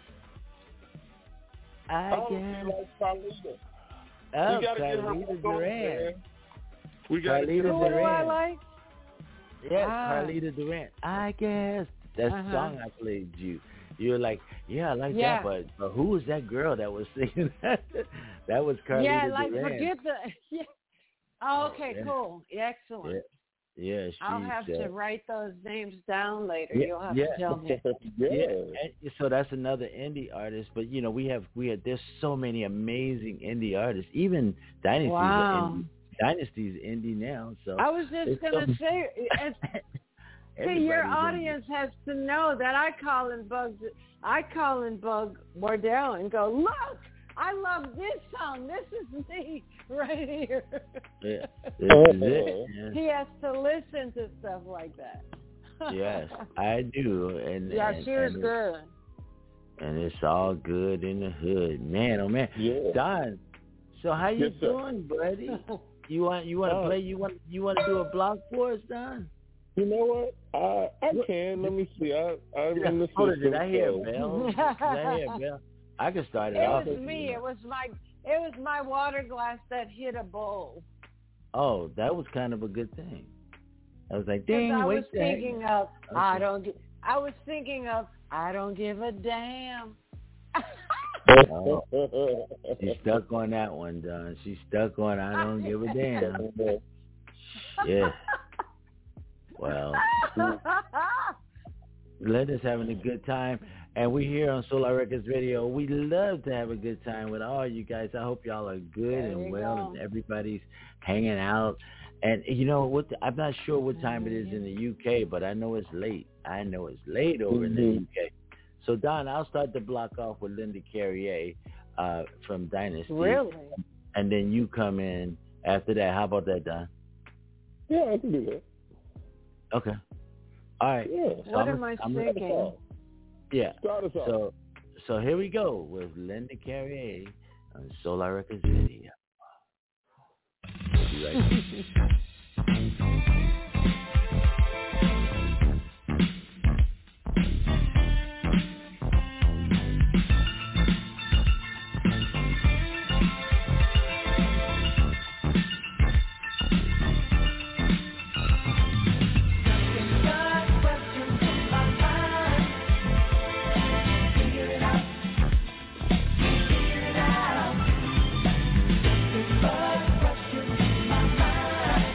C: I
G: Oh, she
C: guess.
G: likes Carlita.
C: Oh,
G: we gotta get her
C: Carlita
G: back on,
C: Durant.
G: man. We gotta get
C: Carlita
G: her
D: Who do I
C: Durant.
D: like?
C: Yes,
D: Ah.
C: Carlita Durant. I guess that's
D: Uh-huh.
C: the song I played you. You were like, yeah, I like
D: Yeah.
C: that, but, but who was that girl that was singing that? That was Carlita
D: Yeah, like
C: Durant.
D: forget the. Yeah. Oh, okay,
C: Yeah.
D: cool. Excellent.
C: Yeah, yeah, she.
D: I'll have
C: uh,
D: to write those names down later.
C: Yeah,
D: You'll have
C: yeah.
D: to tell me.
C: Yeah,
G: yeah.
C: and so that's another indie artist. But you know, we have we have there's so many amazing indie artists. Even Dynasty's
D: Wow.
C: indie. Dynasty's indie now. So
D: I was just
C: it's
D: gonna
C: so-
D: say, and see, your
C: everybody's indie.
D: audience has to know that I call and bug, I call and bug Wardell and go, look, I love this song. This is me right here.
C: Yeah, this is it. Yeah.
D: He has to listen to stuff like that.
C: Yes, I do, and
D: Yeah,
C: and,
D: she was
C: and it-
D: good.
C: and it's all good in the hood, man. Oh man,
G: Yeah.
C: Don. So how you
G: Yes, sir.
C: doing, buddy? You want you want to
G: Uh,
C: play? You want you want to do a block for us, Don?
G: You know what? I I
C: What-
G: can. Let me see. I I'm in the
C: Hold on,
G: system.
C: did I hear a
G: so-
C: bell? Did I hear a bell? I can start it,
D: It
C: off.
D: was
C: if you
D: me.
C: want.
D: It was my. It was my water glass that hit a bowl.
C: Oh, that was kind of a good thing. I was like,
D: 'Cause
C: dang,
D: I
C: wait
D: was
C: the heck.
D: thinking of. I
C: Okay.
D: don't. gi- I was thinking of. I don't give a damn.
C: Oh, she's stuck on that one, Don. She's stuck on I don't give a damn. Yeah. Well, Linda's having a good time, and we here on Solar Records Radio. We love to have a good time with all you guys. I hope y'all are good
D: There
C: and
D: you
C: well,
D: go.
C: and everybody's hanging out. And you know what? I'm not sure what time it is in the U K, but I know it's late. I know it's late over in the
G: Mhm.
C: U K. So Don, I'll start the block off with Linda Carrier uh, from Dynasty,
D: Really?
C: and then you come in after that. How about that, Don?
G: Yeah, I can do that.
C: Okay. All right.
G: Yeah.
C: So
D: What
C: I'm-
D: am I
C: I'm-
D: thinking?
C: Yeah.
G: Start us off.
C: So, so here we go with Linda Carrier on Solar Records Radio. We'll be right back.
E: Figure it out.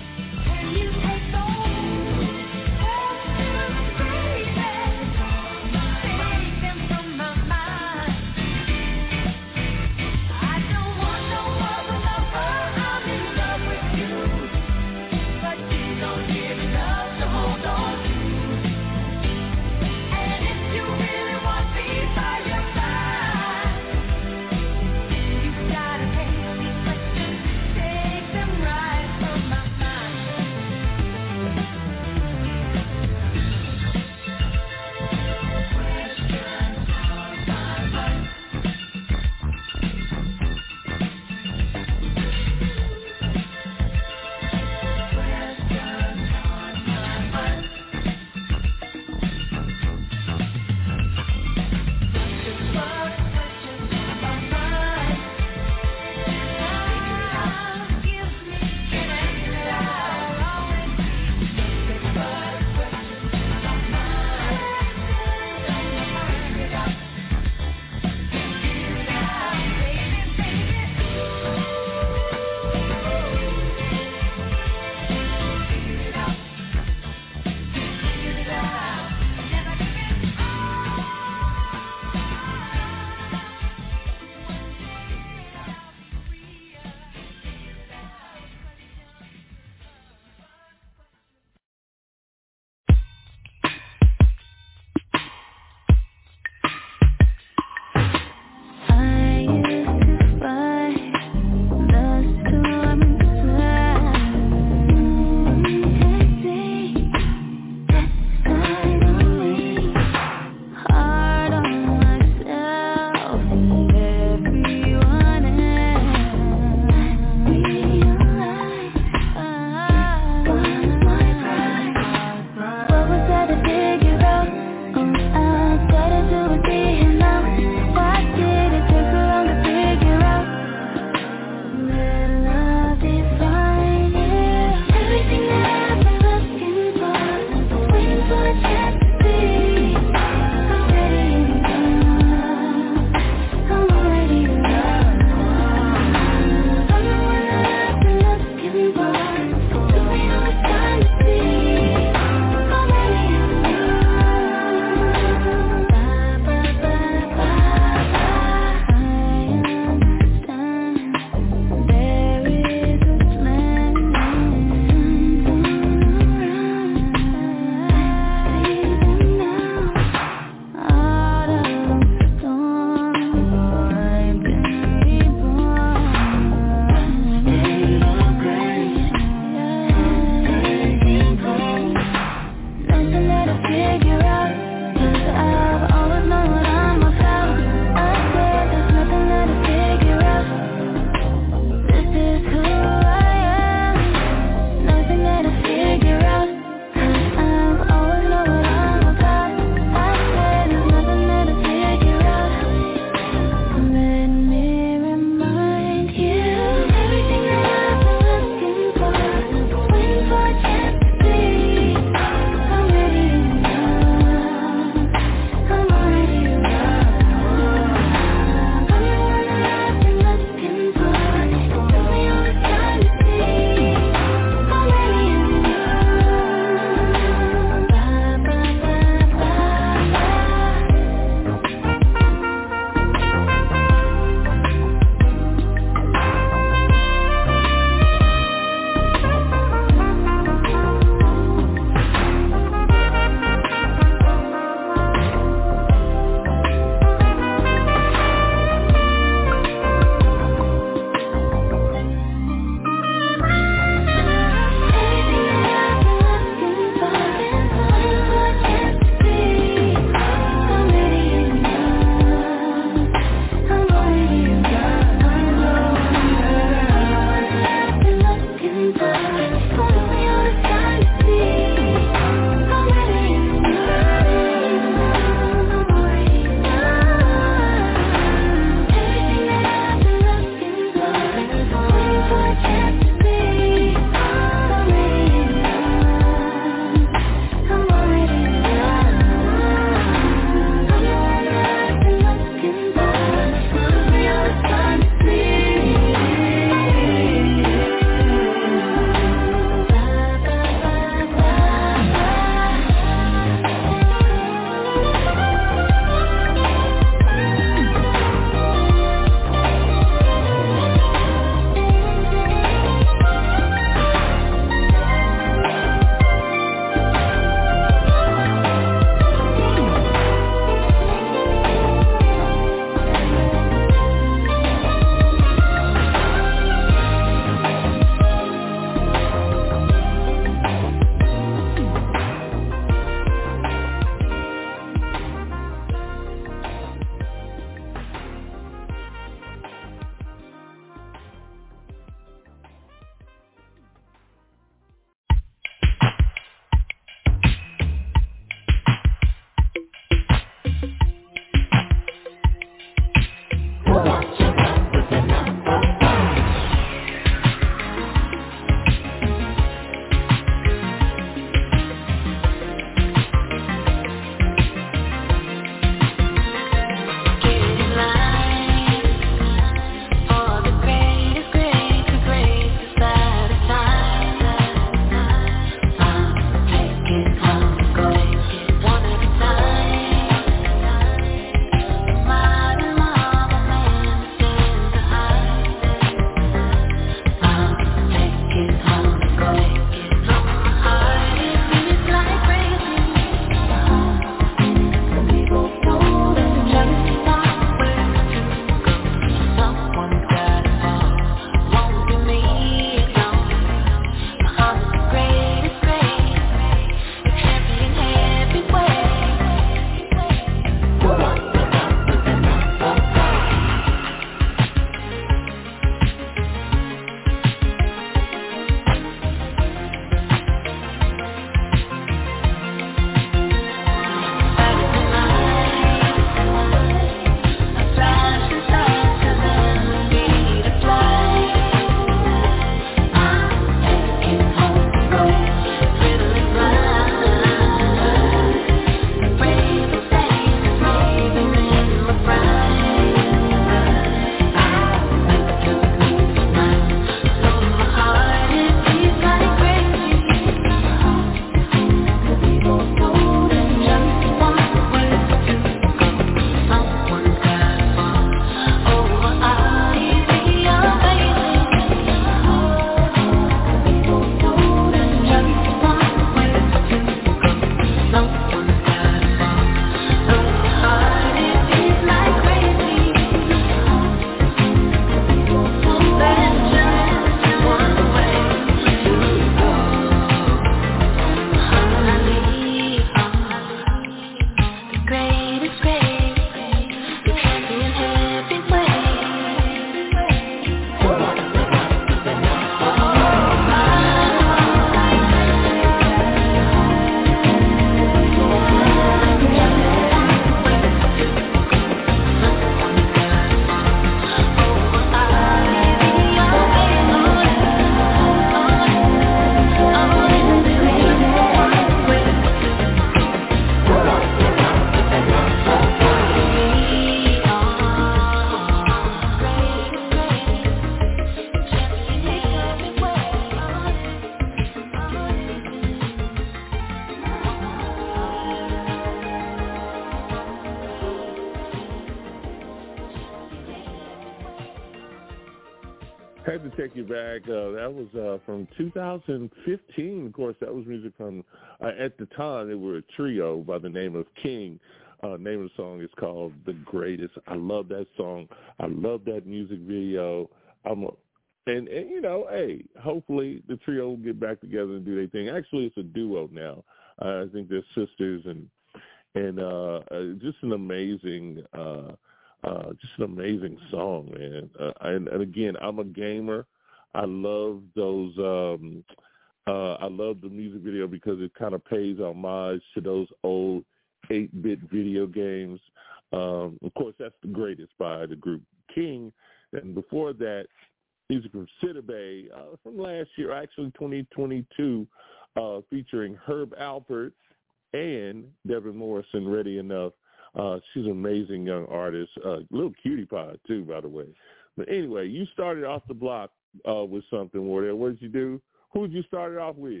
G: Had to take you back. Uh, that was uh, from two thousand fifteen. Of course, that was music from, uh, at the time, they were a trio by the name of King. Uh, name of the song is called The Greatest. I love that song. I love that music video. I'm a, and, and, you know, hey, hopefully the trio will get back together and do their thing. Actually, it's a duo now. Uh, I think they're sisters, and and uh, uh, just an amazing uh Uh, just an amazing song, man. Uh, and, and again, I'm a gamer. I love those. Um, uh, I love the music video because it kind of pays homage to those old eight-bit video games. Um, of course, that's The Greatest by the group King. And before that, music from Sidibe uh, from last year, actually twenty twenty-two, uh, featuring Herb Alpert and Devin Morrison, Ready Enough. Uh, she's an amazing young artist, uh, little cutie pie too, by the way. But anyway, you started off the block uh, with something, Wardell. What did you do? Who did you start it off with?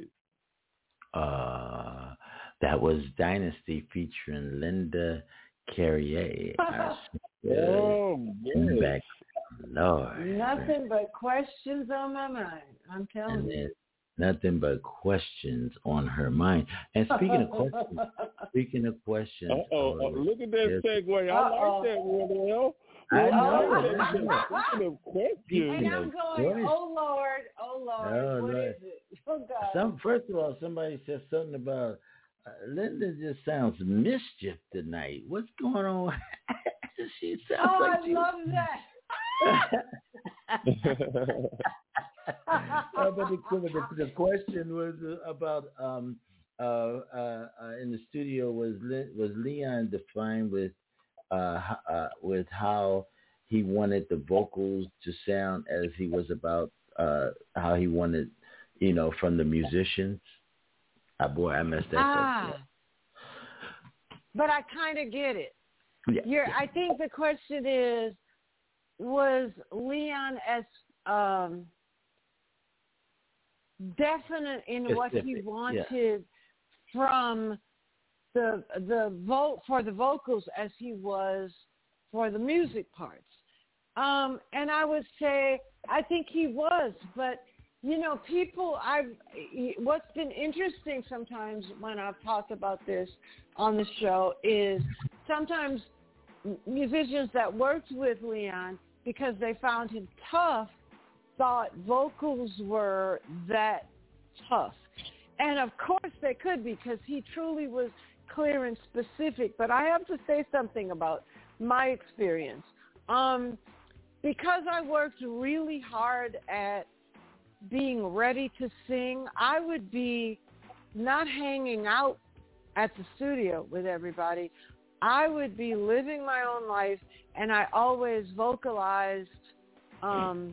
C: Uh, that was Dynasty featuring Linda Carrier.
G: Oh, yes.
C: Back, Lord.
D: Nothing but questions on my mind. I'm telling
C: and
D: you.
C: Nothing but questions on her mind. And speaking of questions, speaking of questions.
G: Uh-oh, uh, look at that segue. I
D: Uh-oh.
G: like that, Wardell.
C: I know.
G: Speaking of questions.
D: And I'm going, oh, Lord, oh, Lord,
C: No,
D: what
C: no.
D: is it? Oh, God.
C: Some, first of all, somebody said something about uh, Linda just sounds mischief tonight. What's going on? She sounds
D: oh,
C: like
D: I
C: she...
D: love that.
C: uh, but the, the, the question was about um, uh, uh, uh, in the studio was Le- was Leon defined with uh, uh, with how he wanted the vocals to sound as he was about uh, how he wanted, you know, from the musicians. Ah, boy, I messed that
D: ah,
C: up.
D: But I kind of get it.
C: Yeah,
D: You're,
C: yeah.
D: I think the question is, was Leon as um, definite in what he
C: Specific,
D: wanted
C: yeah.
D: from the the vote for the vocals as he was for the music parts? Um, and I would say I think he was, but you know, people. I've what's been interesting sometimes when I've talked about this on the show is sometimes musicians that worked with Leon because they found him tough thought vocals were that tough. And of course they could be because he truly was clear and specific. But I have to say something about my experience. Um, because I worked really hard at being ready to sing, I would be not hanging out at the studio with everybody. I would be living my own life, and I always vocalized um,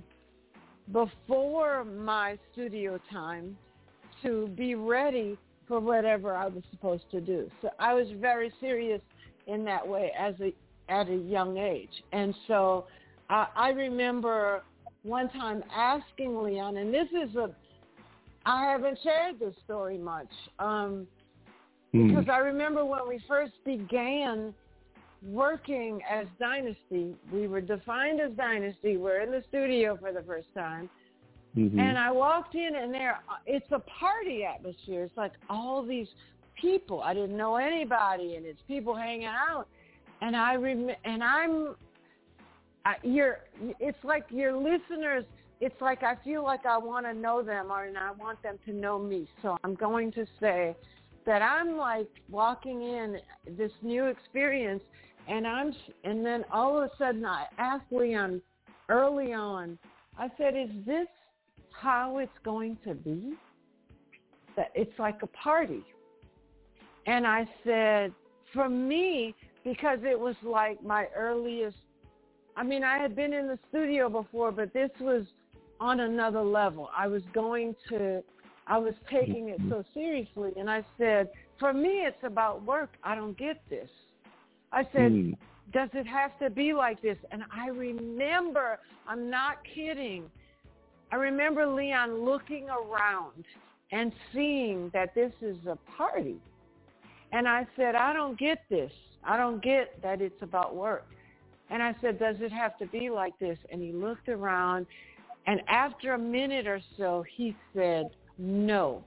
D: before my studio time to be ready for whatever I was supposed to do. So I was very serious in that way as a at a young age. And so uh, I remember one time asking Leon, and this is a, I haven't shared this story much, um, mm. because I remember when we first began working as Dynasty, we were defined as Dynasty. We're in the studio for the first time. Mm-hmm. And I walked in, and there, it's a party atmosphere. It's like all these people. I didn't know anybody, and it's people hanging out. And I rem- and I'm, I, you're. It's like your listeners. It's like I feel like I want to know them, or and I want them to know me. So I'm going to say that I'm like walking in this new experience, and I'm, and then all of a sudden I asked Leon early on. I said, "Is this how it's going to be? That it's like a party?" And I said, for me, because it was like my earliest, I mean, I had been in the studio before, but this was on another level. I was going to, I was taking it so seriously. And I said, for me, it's about work. I don't get this. I said, mm. does it have to be like this? And I remember, I'm not kidding, I remember Leon looking around and seeing that this is a party. And I said, I don't get this. I don't get that it's about work. And I said, does it have to be like this? And he looked around, And after a minute or so, he said, no,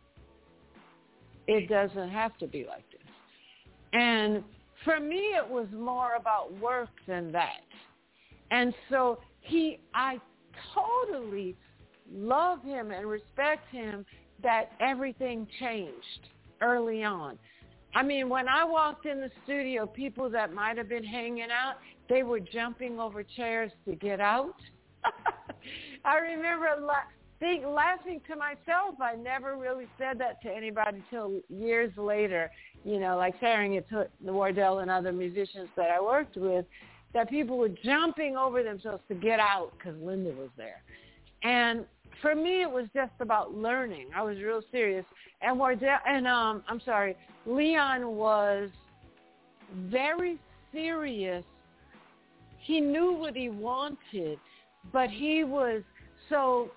D: it doesn't have to be like this. And for me, it was more about work than that. And so he, I totally love him and respect him that everything changed early on. I mean, when I walked in the studio, people that might have been hanging out, they were jumping over chairs to get out. I remember la- think, laughing to myself. I never really said that to anybody until years later, you know, like sharing it to Wardell and other musicians that I worked with, that people were jumping over themselves to get out because Linda was there. And for me, it was just about learning. I was real serious. And Wardell, and um, I'm sorry, Leon was very serious. He knew what he wanted, but he was, so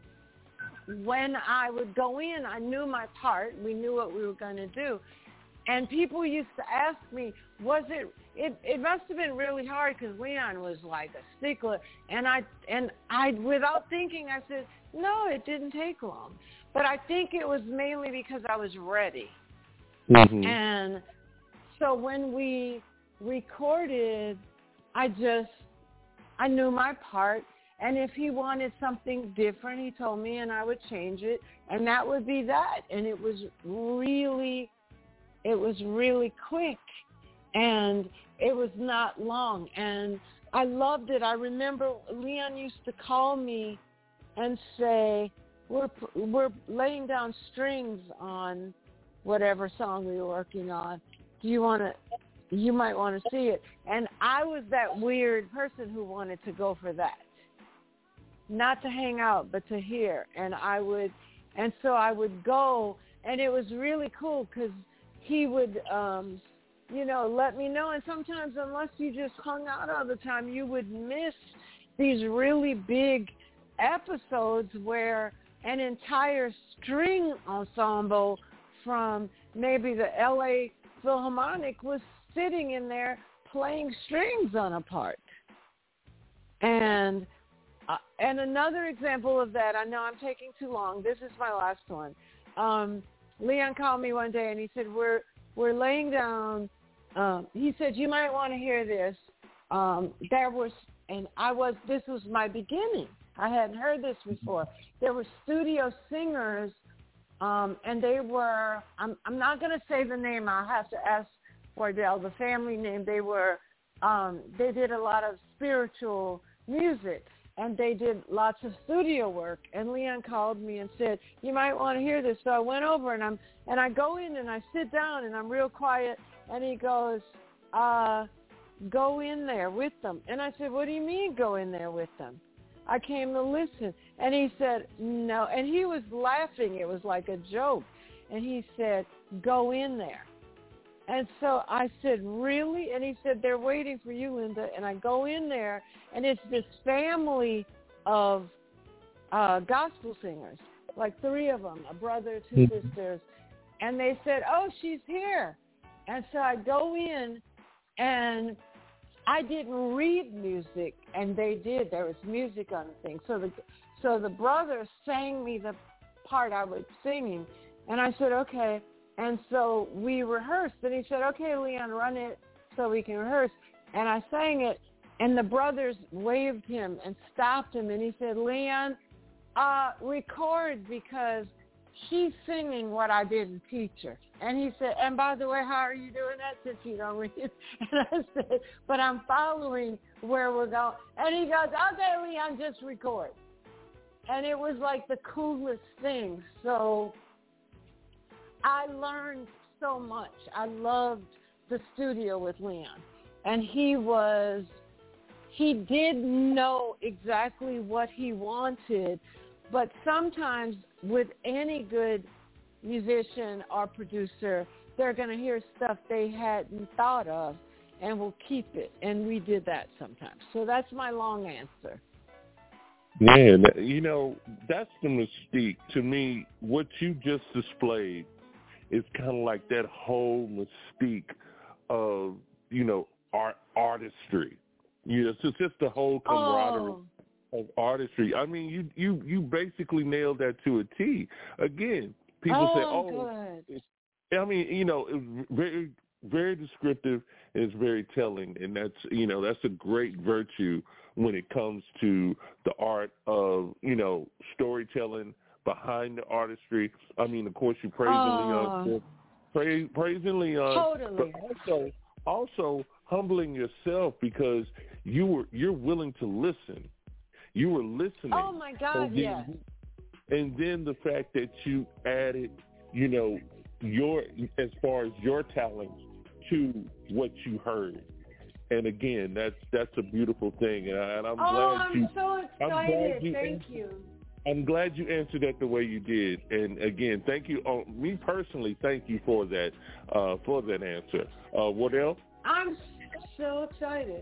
D: when I would go in, I knew my part. We knew what we were going to do. And people used to ask me, was it, it, it must have been really hard because Leon was like a stickler. And I, and I, without thinking, I said, no, it didn't take long. But I think it was mainly because I was ready. Mm-hmm. And so when we recorded, I just, I knew my part. And if he wanted something different, he told me and I would change it. And that would be that. And it was really, it was really quick. And it was not long. And I loved it. I remember Leon used to call me and say, we're we're laying down strings on whatever song we were working on. Do you want to, you might want to see it. And I was that weird person who wanted to go for that. Not to hang out, but to hear. And I would, and so I would go, and it was really cool because he would, um, you know, let me know. And sometimes, unless you just hung out all the time, you would miss these really big episodes where an entire string ensemble from maybe the L A Philharmonic was sitting in there playing strings on a part. And uh, and another example of that, I know I'm taking too long. This is my last one. Um, Leon called me one day and he said, we're we're laying down. Um, he said, you might want to hear this. Um, there was, and I was, this was my beginning. I hadn't heard this before. There were studio singers, um, and they were, I'm, I'm not going to say the name. I'll have to ask Wardell, the family name. They were, um, they did a lot of spiritual music, and they did lots of studio work. And Leon called me and said, you might want to hear this. So I went over, and I'm, and I go in, and I sit down, and I'm real quiet, and he goes, uh, go in there with them. And I said, what do you mean go in there with them? I came to listen. And he said, no. And he was laughing. It was like a joke. And he said, go in there. And so I said, really? And he said, they're waiting for you, Linda. And I go in there, and it's this family of uh, gospel singers, like three of them, a brother, two mm-hmm. sisters. And they said, oh, she's here. And so I go in, and I didn't read music, and they did. There was music on the thing. So the so the brother sang me the part I was singing, and I said, okay. And so we rehearsed, and he said, okay, Leon, run it so we can rehearse. And I sang it, and the brothers waved him and stopped him, and he said, Leon, uh, record because she's singing what I didn't teach her. And he said, and by the way, how are you doing that since you don't read it? And I said, but I'm following where we're going. And he goes, okay, Leon, just record. And it was like the coolest thing. So I learned so much. I loved the studio with Leon. And he was, he did know exactly what he wanted, but sometimes with any good musician or producer, they're going to hear stuff they hadn't thought of and will keep it. And we did that sometimes. So that's my long answer.
G: Yeah, you know, that's the mystique. To me, what you just displayed is kind of like that whole mystique of, you know, art artistry. You know, it's just the whole camaraderie.
D: Oh.
G: of artistry. I mean, you you you basically nailed that to a T. Again, people
D: oh,
G: say, "Oh,
D: good.
G: it's, I mean, you know, it's very very descriptive and it's very telling, and that's you know that's a great virtue when it comes to the art of you know storytelling behind the artistry. I mean, of course, you praising
D: Oh.
G: Leon, praise, praising Leon,
D: Totally.
G: but also also humbling yourself because you were you're willing to listen. You were listening.
D: Oh my God,
G: and then,
D: yes.
G: And then the fact that you added, you know, your as far as your talents to what you heard. And again, that's that's a beautiful thing, and, I, and I'm
D: oh,
G: glad
D: I'm
G: you.
D: so
G: I'm glad
D: excited.
G: you
D: Thank
G: answered,
D: you.
G: I'm glad you answered that the way you did. And again, thank you. Uh, me personally, thank you for that uh, for that answer. Uh, what else?
D: I'm so excited.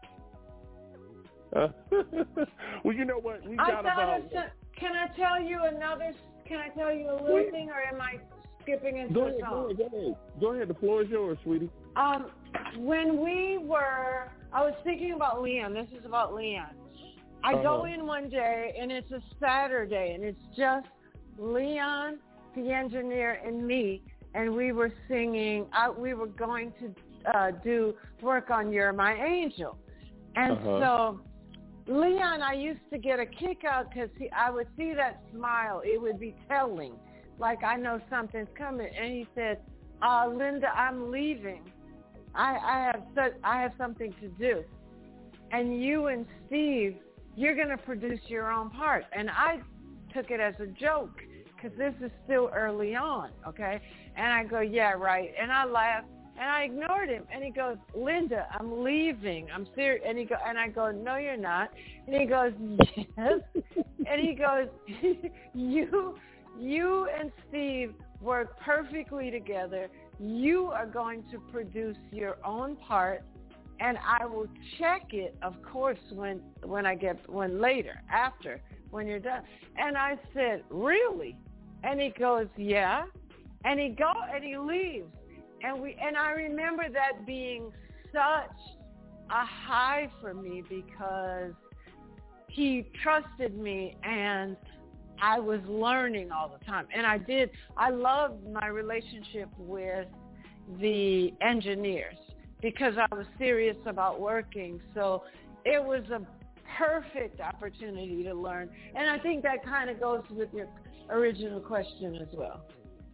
G: Uh, well, you know what? We
D: I
G: got
D: thought
G: about.
D: of some, can I tell you another? Can I tell you a little
G: Wait.
D: thing, or am I skipping into
G: Go
D: a
G: ahead, go
D: song?
G: ahead, go ahead. Go ahead. The floor is yours, sweetie.
D: Um, when we were, I was thinking about Leon. This is about Leon. I
G: Uh-huh.
D: go in one day, and it's a Saturday, and it's just Leon, the engineer, and me, and we were singing. Uh, we were going to uh, do work on "You're My Angel," and
G: Uh-huh.
D: so Leon, I used to get a kick out because I would see that smile. It would be telling, like I know something's coming. And he said, uh, "Linda, I'm leaving. I, I have such, I have something to do, and you and Steve, you're going to produce your own part." And I took it as a joke because this is still early on, okay? And I go, "Yeah, right." And I laughed. And I ignored him, and he goes, "Linda, I'm leaving. I'm serious." And he go, and I go, "No, you're not." And he goes, "Yes." And he goes, "You, you and Steve work perfectly together. You are going to produce your own part, and I will check it, of course, when when I get when later after when you're done." And I said, "Really?" And he goes, "Yeah." And he go and he leaves. And we and I remember that being such a high for me because he trusted me and I was learning all the time. And I did. I loved my relationship with the engineers because I was serious about working. So it was a perfect opportunity to learn. And I think that kind of goes with your original question as well.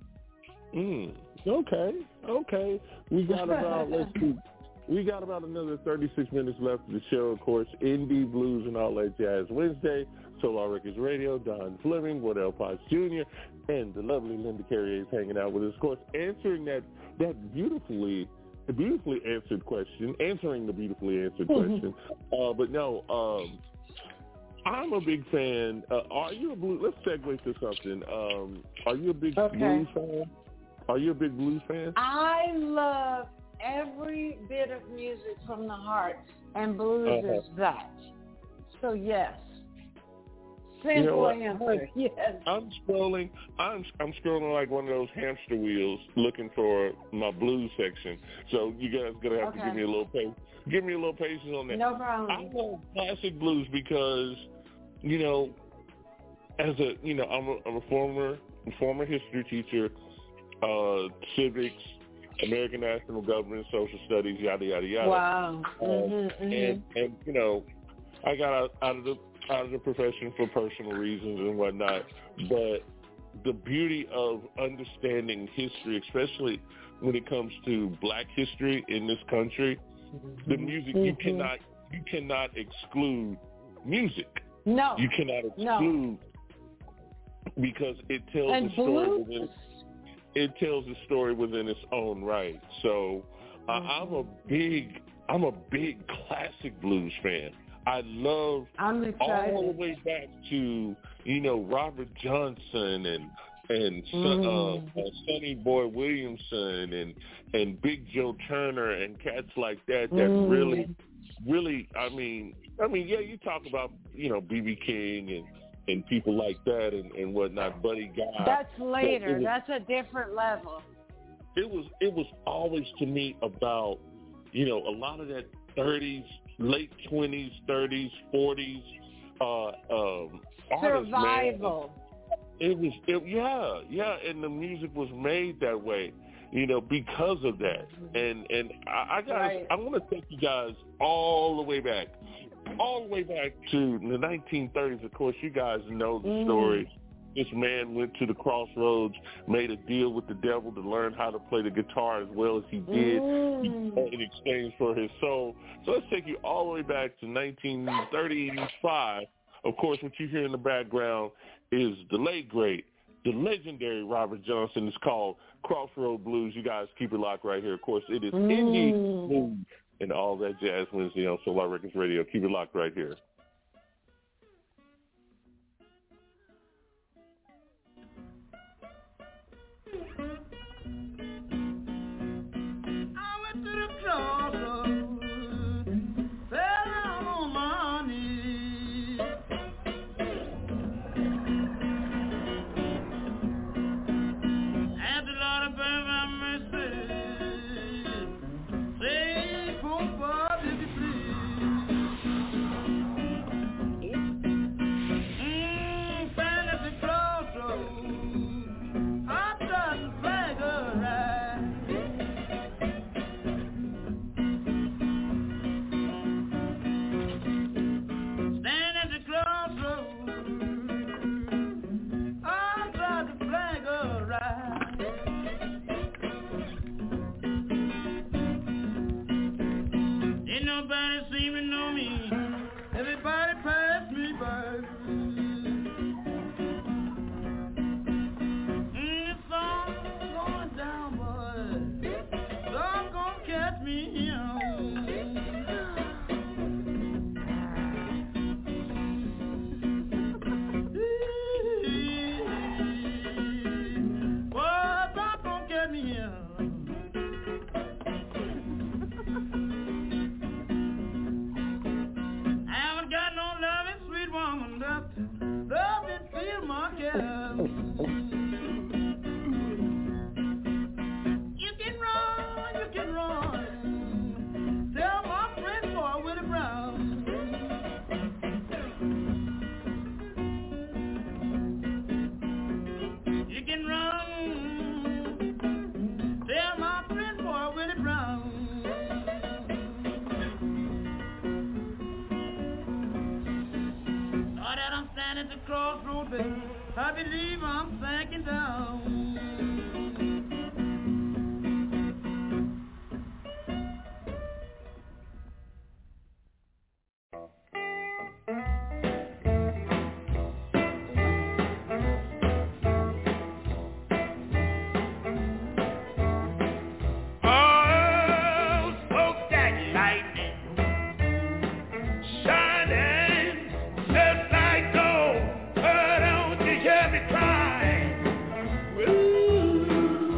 G: Mm, okay, okay. We got about let's see, we got about another thirty-six minutes left of the show. Of course, Indie Blues and All That Jazz Wednesday. Solar Records Radio. Don Fleming, Wardell Potts Junior, and the lovely Linda Carrier is hanging out with us. Of course, answering that that beautifully, the beautifully answered question, answering the beautifully answered question. Uh, but no, um, I'm a big fan. Uh, are you a blues? Let's segue to something. Um, are you a big
D: Okay.
G: blues fan? Are you a big blues fan?
D: I love every bit of music from the heart, and blues
G: Uh-huh.
D: is that. So yes. Simple
G: You know what?
D: answer. Yes.
G: I'm scrolling. I'm I'm scrolling like one of those hamster wheels, looking for my blues section. So you guys gonna have
D: Okay.
G: to give me a little patience. Give me a little patience on that.
D: No
G: I
D: problem.
G: love classic blues because, you know, as a you know, I'm a, I'm a former former history teacher, uh, civics, American national government, social studies, yada yada yada.
D: Wow.
G: Uh,
D: Mm-hmm,
G: and
D: mm-hmm.
G: and you know, I got out, out of the out of the profession for personal reasons and whatnot. But the beauty of understanding history, especially when it comes to Black history in this country, the music you
D: Mhm.
G: cannot you cannot exclude music.
D: No.
G: You cannot
D: No.
G: exclude because it tells
D: And
G: a story
D: blues?
G: within it tells a story within its own right. So uh,
D: Mm-hmm.
G: I'm a big I'm a big classic blues fan. I love
D: I'm excited.
G: all the way back to, you know, Robert Johnson and and Son,
D: Mm.
G: uh, uh, Sonny Boy Williamson and and Big Joe Turner and cats like that that
D: Mm.
G: really really I mean I mean yeah you talk about, you know, B B King and and people like that and, and whatnot, Buddy Guy.
D: That's later.
G: It was,
D: That's a different level.
G: it was it was always to me about, you know, a lot of that thirties, late twenties, thirties, forties, uh, um, artist,
D: Survival.
G: man. It was, it, yeah, yeah, and the music was made that way, you know, because of that. And and I, I guys,
D: Right.
G: I want to take you guys all the way back, all the way back to the nineteen thirties. Of course, you guys know the
D: Mm.
G: story. This man went to the crossroads, made a deal with the devil to learn how to play the guitar as well as he did
D: Mm.
G: in exchange for his soul. So let's take you all the way back to nineteen thirty-five. Of course, what you hear in the background is the late, great, the legendary Robert Johnson. It's called Crossroad Blues. You guys keep it locked right here. Of course, it is
D: Mm.
G: indie blues and all that jazz Wednesday on Solar Records Radio. Keep it locked right here.
H: I believe I'm sinking down.
F: Ooh.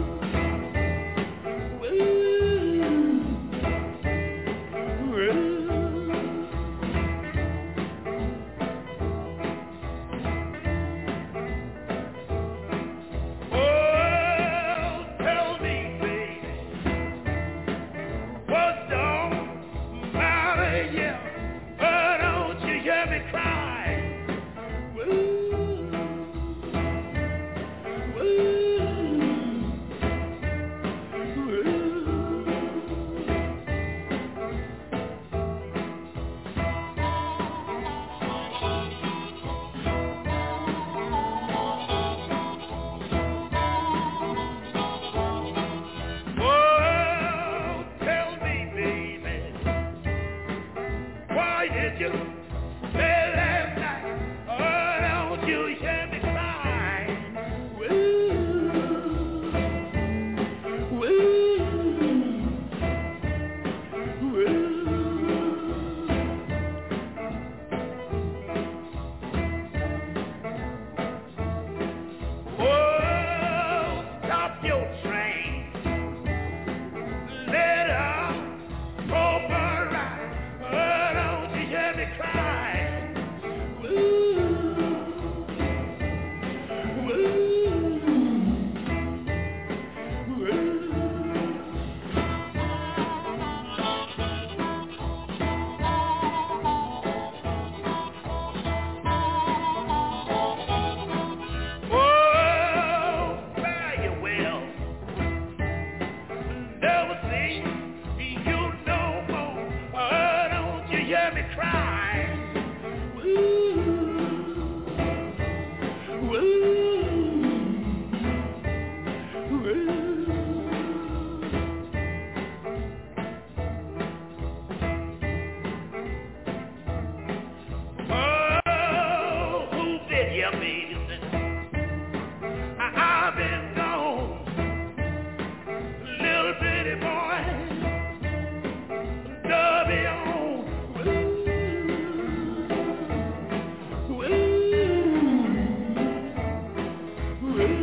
F: never see you no more. Oh, don't you hear me cry? Ooh, ooh, ooh. I've been gone, little bitty boy, dubby on. Ooh, ooh, ooh.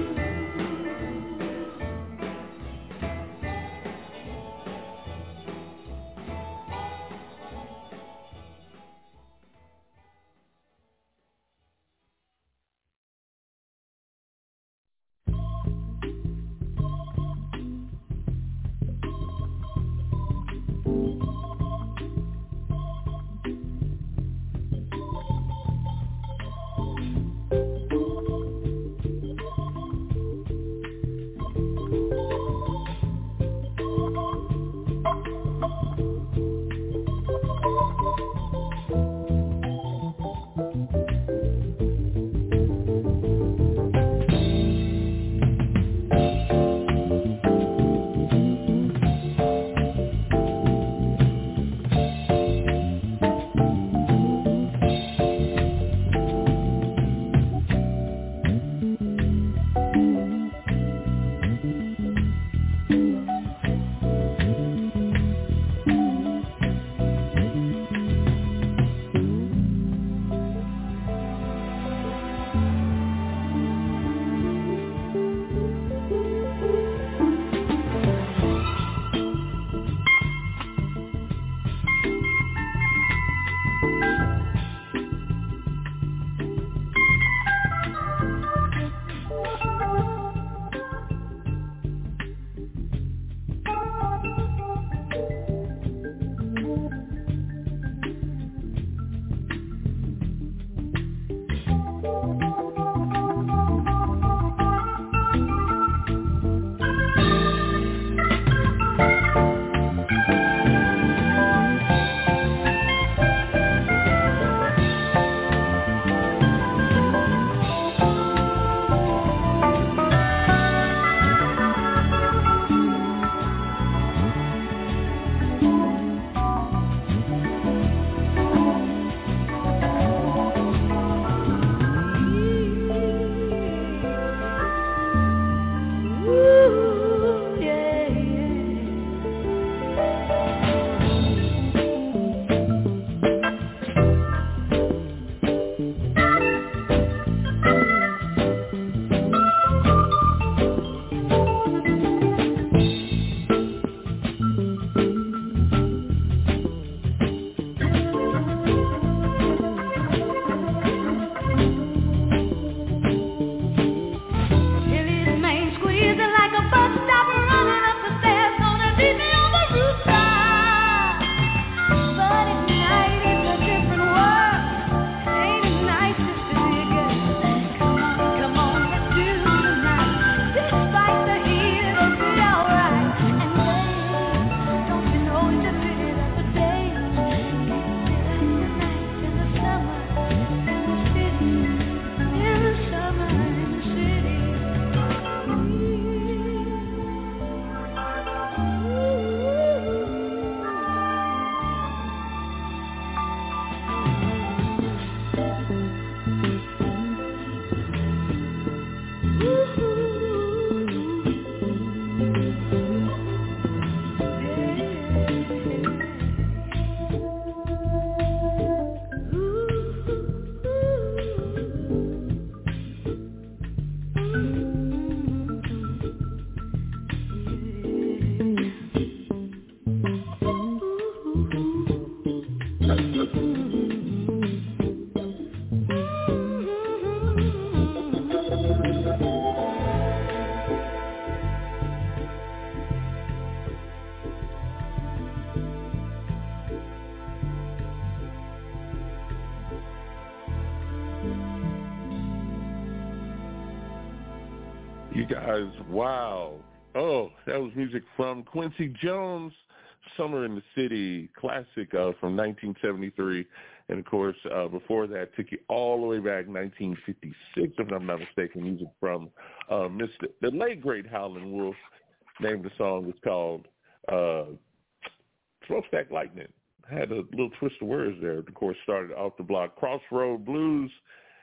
G: You guys, wow. Oh, that was music from Quincy Jones, Summer in the City, classic uh, from nineteen seventy-three. And, of course, uh, before that, took you all the way back, nineteen fifty-six, if I'm not mistaken, music from uh, Mister the late, great Howlin' Wolf. Name of the song was called uh, Smokestack Lightning. Had a little twist of words there. Of course, started off the block. Crossroad Blues,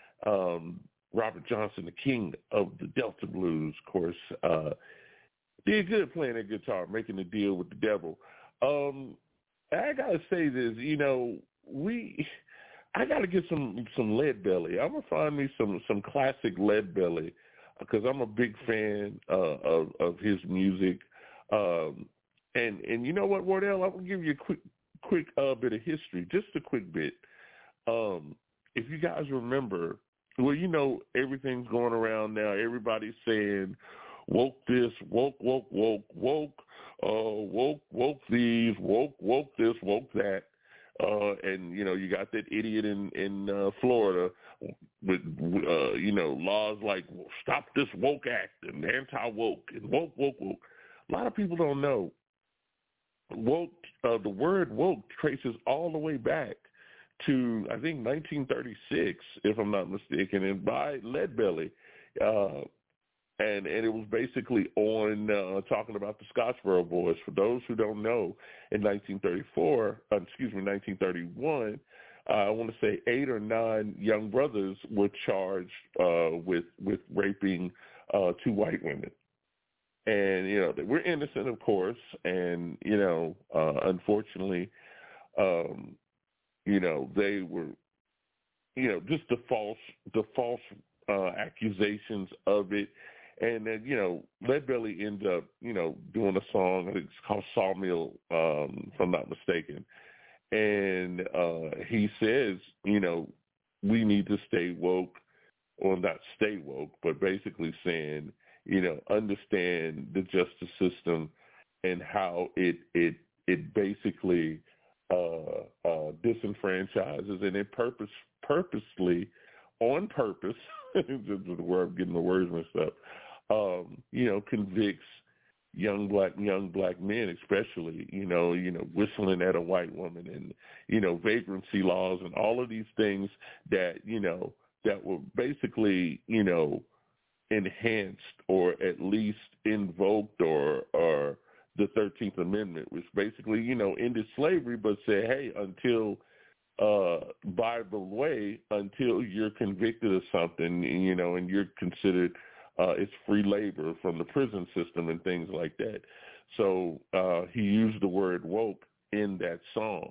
G: um, Robert Johnson, the king of the Delta Blues, of course, uh, did good playing that guitar, making a deal with the devil. Um, I gotta say this, you know, we, I gotta get some some Lead Belly. I'm gonna find me some some classic Lead Belly because I'm a big fan uh, of of his music. Um, and and you know what, Wardell, I'm gonna give you a quick quick uh, bit of history, just a quick bit. Um, if you guys remember, well, you know, everything's going around now. Everybody's saying woke this, woke, woke, woke, woke, uh, woke, woke these, woke, woke this, woke that. Uh, and, you know, you got that idiot in, in uh, Florida with, uh, you know, laws like Stop This Woke Act and anti-woke and woke, woke, woke. A lot of people don't know. Woke, uh, the word woke traces all the way back to, I think, nineteen thirty-six, if I'm not mistaken, and by Lead Belly. Uh, and, and it was basically on uh, talking about the Scottsboro Boys. For those who don't know, in nineteen thirty-four, uh, excuse me, nineteen thirty-one, uh, I want to say eight or nine young brothers were charged uh, with, with raping uh, two white women. And, you know, they were innocent, of course, and, you know, uh, unfortunately, um, you know, they were, you know, just the false, the false uh, accusations of it. And then, you know, Lead Belly ended up, you know, doing a song, I think it's called Sawmill, um, if I'm not mistaken. And uh, he says, you know, we need to stay woke, or not stay woke, but basically saying, you know, understand the justice system and how it it it basically uh, uh, disenfranchises and it purpose purposely on purpose. This is where I'm getting the words messed up. Um, you know, convicts young black young black men, especially, you know, you know, whistling at a white woman and, you know, vagrancy laws and all of these things that, you know, that were basically, you know, enhanced or at least invoked or or the thirteenth Amendment, which basically, you know, ended slavery, but said, hey, until uh by the way, until you're convicted of something, you know, and you're considered uh it's free labor from the prison system and things like that. So uh he used the word woke in that song.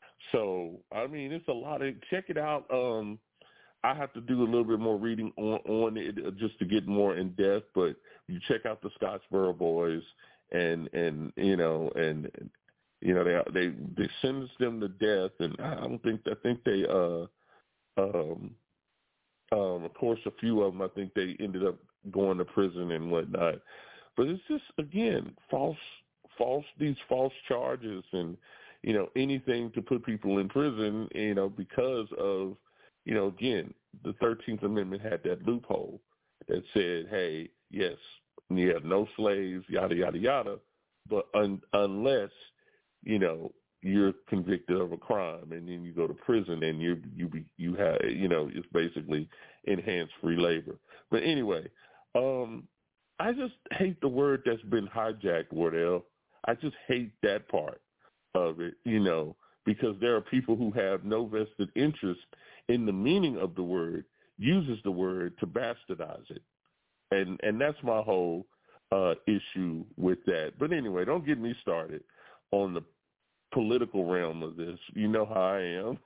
G: So I mean, it's a lot of, check it out. um I have to do a little bit more reading on, on it just to get more in depth, but you check out the Scottsboro Boys and, and, you know, and, you know, they, they, they sentenced them to death. And I don't think, I think they, uh, um, um, of course, a few of them, I think they ended up going to prison and whatnot, but it's just, again, false, false, these false charges and, you know, anything to put people in prison, you know, because of, you know, again, the thirteenth Amendment had that loophole that said, hey, yes, yeah, no slaves, yada, yada, yada, but un- unless, you know, you're convicted of a crime and then you go to prison and you you be, you have, you know, it's basically enhanced free labor. But anyway, um, I just hate the word that's been hijacked, Wardell. I just hate that part of it, you know, because there are people who have no vested interest in the meaning of the word, uses the word to bastardize it. And and that's my whole uh, issue with that. But anyway, don't get me started on the political realm of this. You know how I am.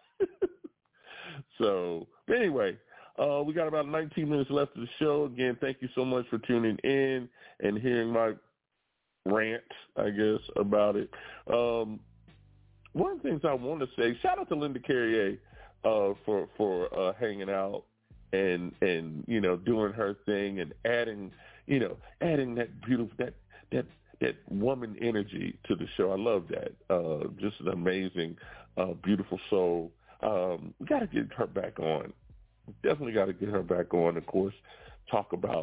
G: So, but anyway, uh, we got about nineteen minutes left of the show. Again, thank you so much for tuning in and hearing my rant, I guess, about it. Um, one of the things I want to say, shout out to Linda Carrier, Uh, for for uh, hanging out and and you know doing her thing and adding you know adding that beautiful that that that woman energy to the show. I love that. Uh, just an amazing, uh, beautiful soul. Um, we got to get her back on. Definitely got to get her back on. Of course, talk about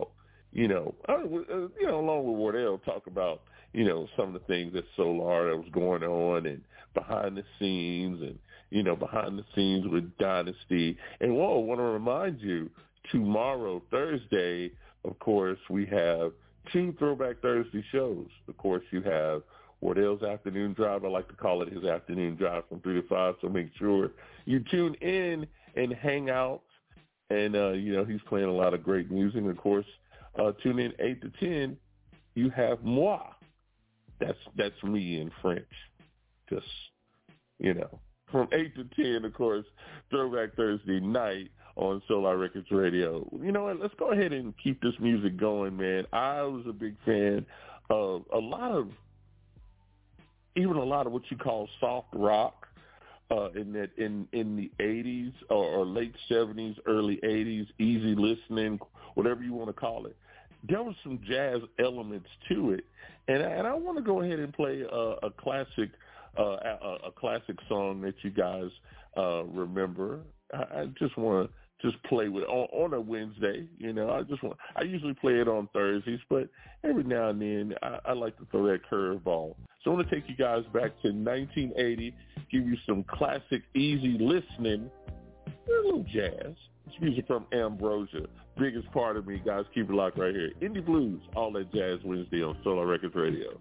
G: you know, uh, you know, along with Wardell, talk about, you know, some of the things that Solar that was going on and behind the scenes and, you know, behind the scenes with Dynasty. And, whoa, I want to remind you, tomorrow, Thursday, of course, we have two Throwback Thursday shows. Of course, you have Wardell's Afternoon Drive. I like to call it his Afternoon Drive from three to five, so make sure you tune in and hang out. And, uh, you know, he's playing a lot of great music. And, of course, uh, tune in eight to ten, you have Moi. That's that's me in French. Just, you know, from eight to ten, of course, Throwback Thursday night on Solar Records Radio. You know what? Let's go ahead and keep this music going, man. I was a big fan of a lot of, even a lot of what you call soft rock uh, in that in, in the eighties or, or late seventies, early eighties, easy listening, whatever you want to call it. There was some jazz elements to it, and, and I want to go ahead and play a, a classic uh, a, a classic song that you guys uh, remember. I, I just want to just play with on, on a Wednesday. You know, I just want. I usually play it on Thursdays, but every now and then I, I like to throw that curveball. So I want to take you guys back to nineteen eighty, give you some classic, easy listening, a little jazz. It's music from Ambrosia. Biggest part of me, guys. Keep it locked right here. Indie Blues, all that jazz Wednesday on Solar Records Radio.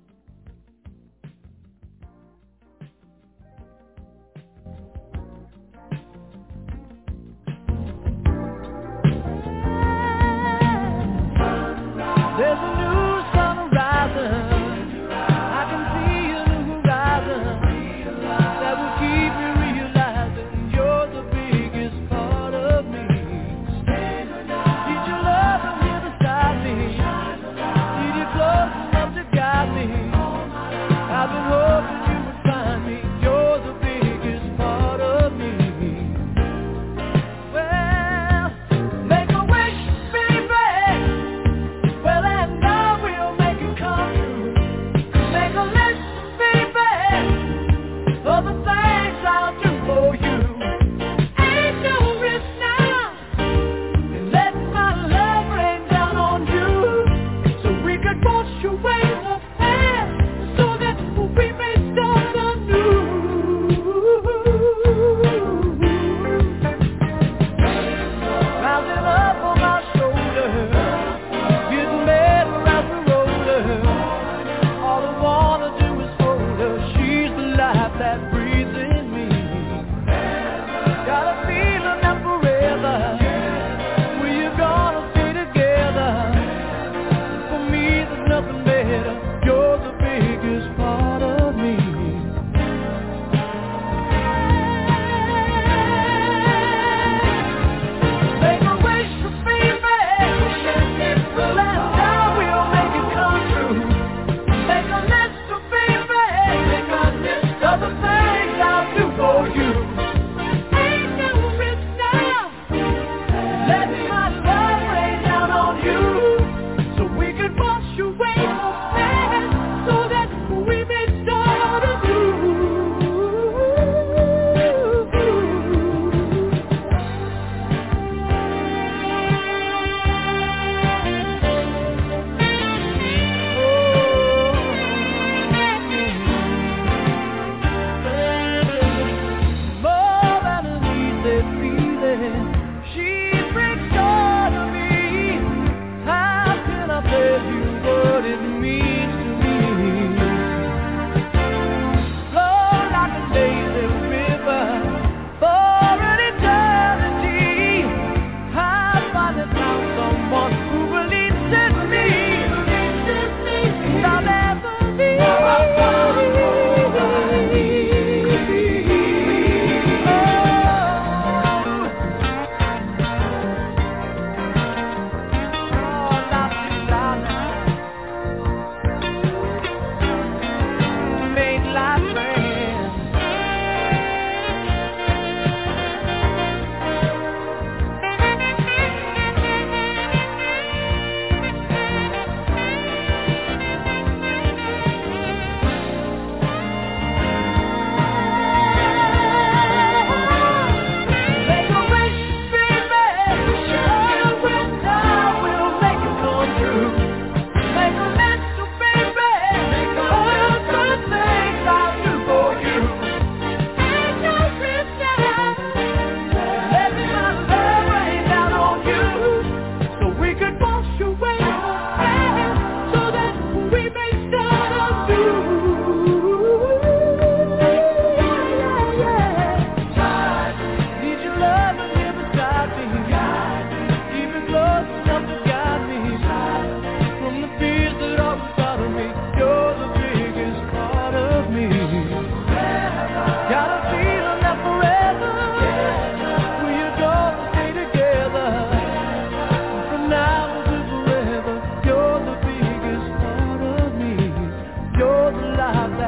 E: There's a new sun rising. I can see a new horizon that will keep me realizing you're the biggest part of me. Need your love, I'm here beside me. Need you close enough to guide me.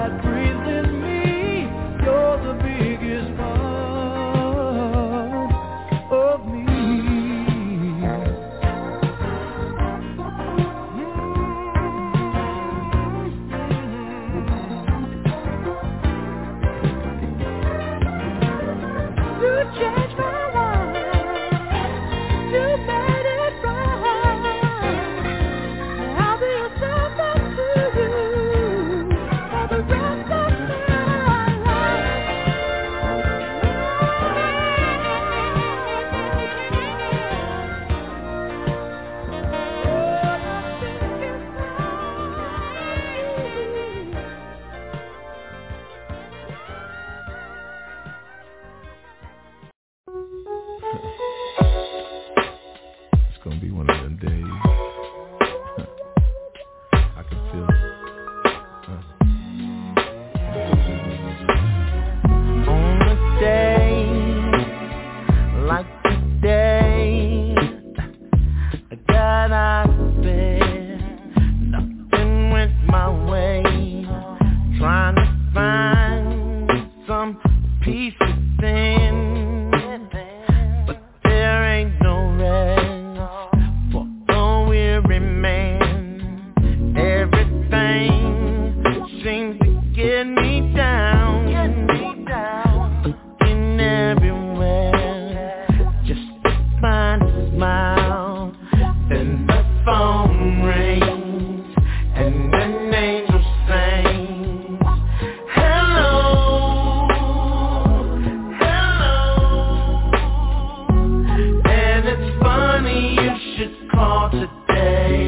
F: God breathes in me. You're the biggest part of me. You changed my life. You made it right. I'll be a servant to you for the rest of my
I: It's gonna be one of them days. I can feel it. Huh.
F: On a day like today, that I spent, nothing went my way, trying to find some peace within, but there ain't no rest for a weary man. Everything seems to get me down, looking everywhere just to find a smile. Then the phone rings and an angel sings, hello, hello. And it's funny you should call today.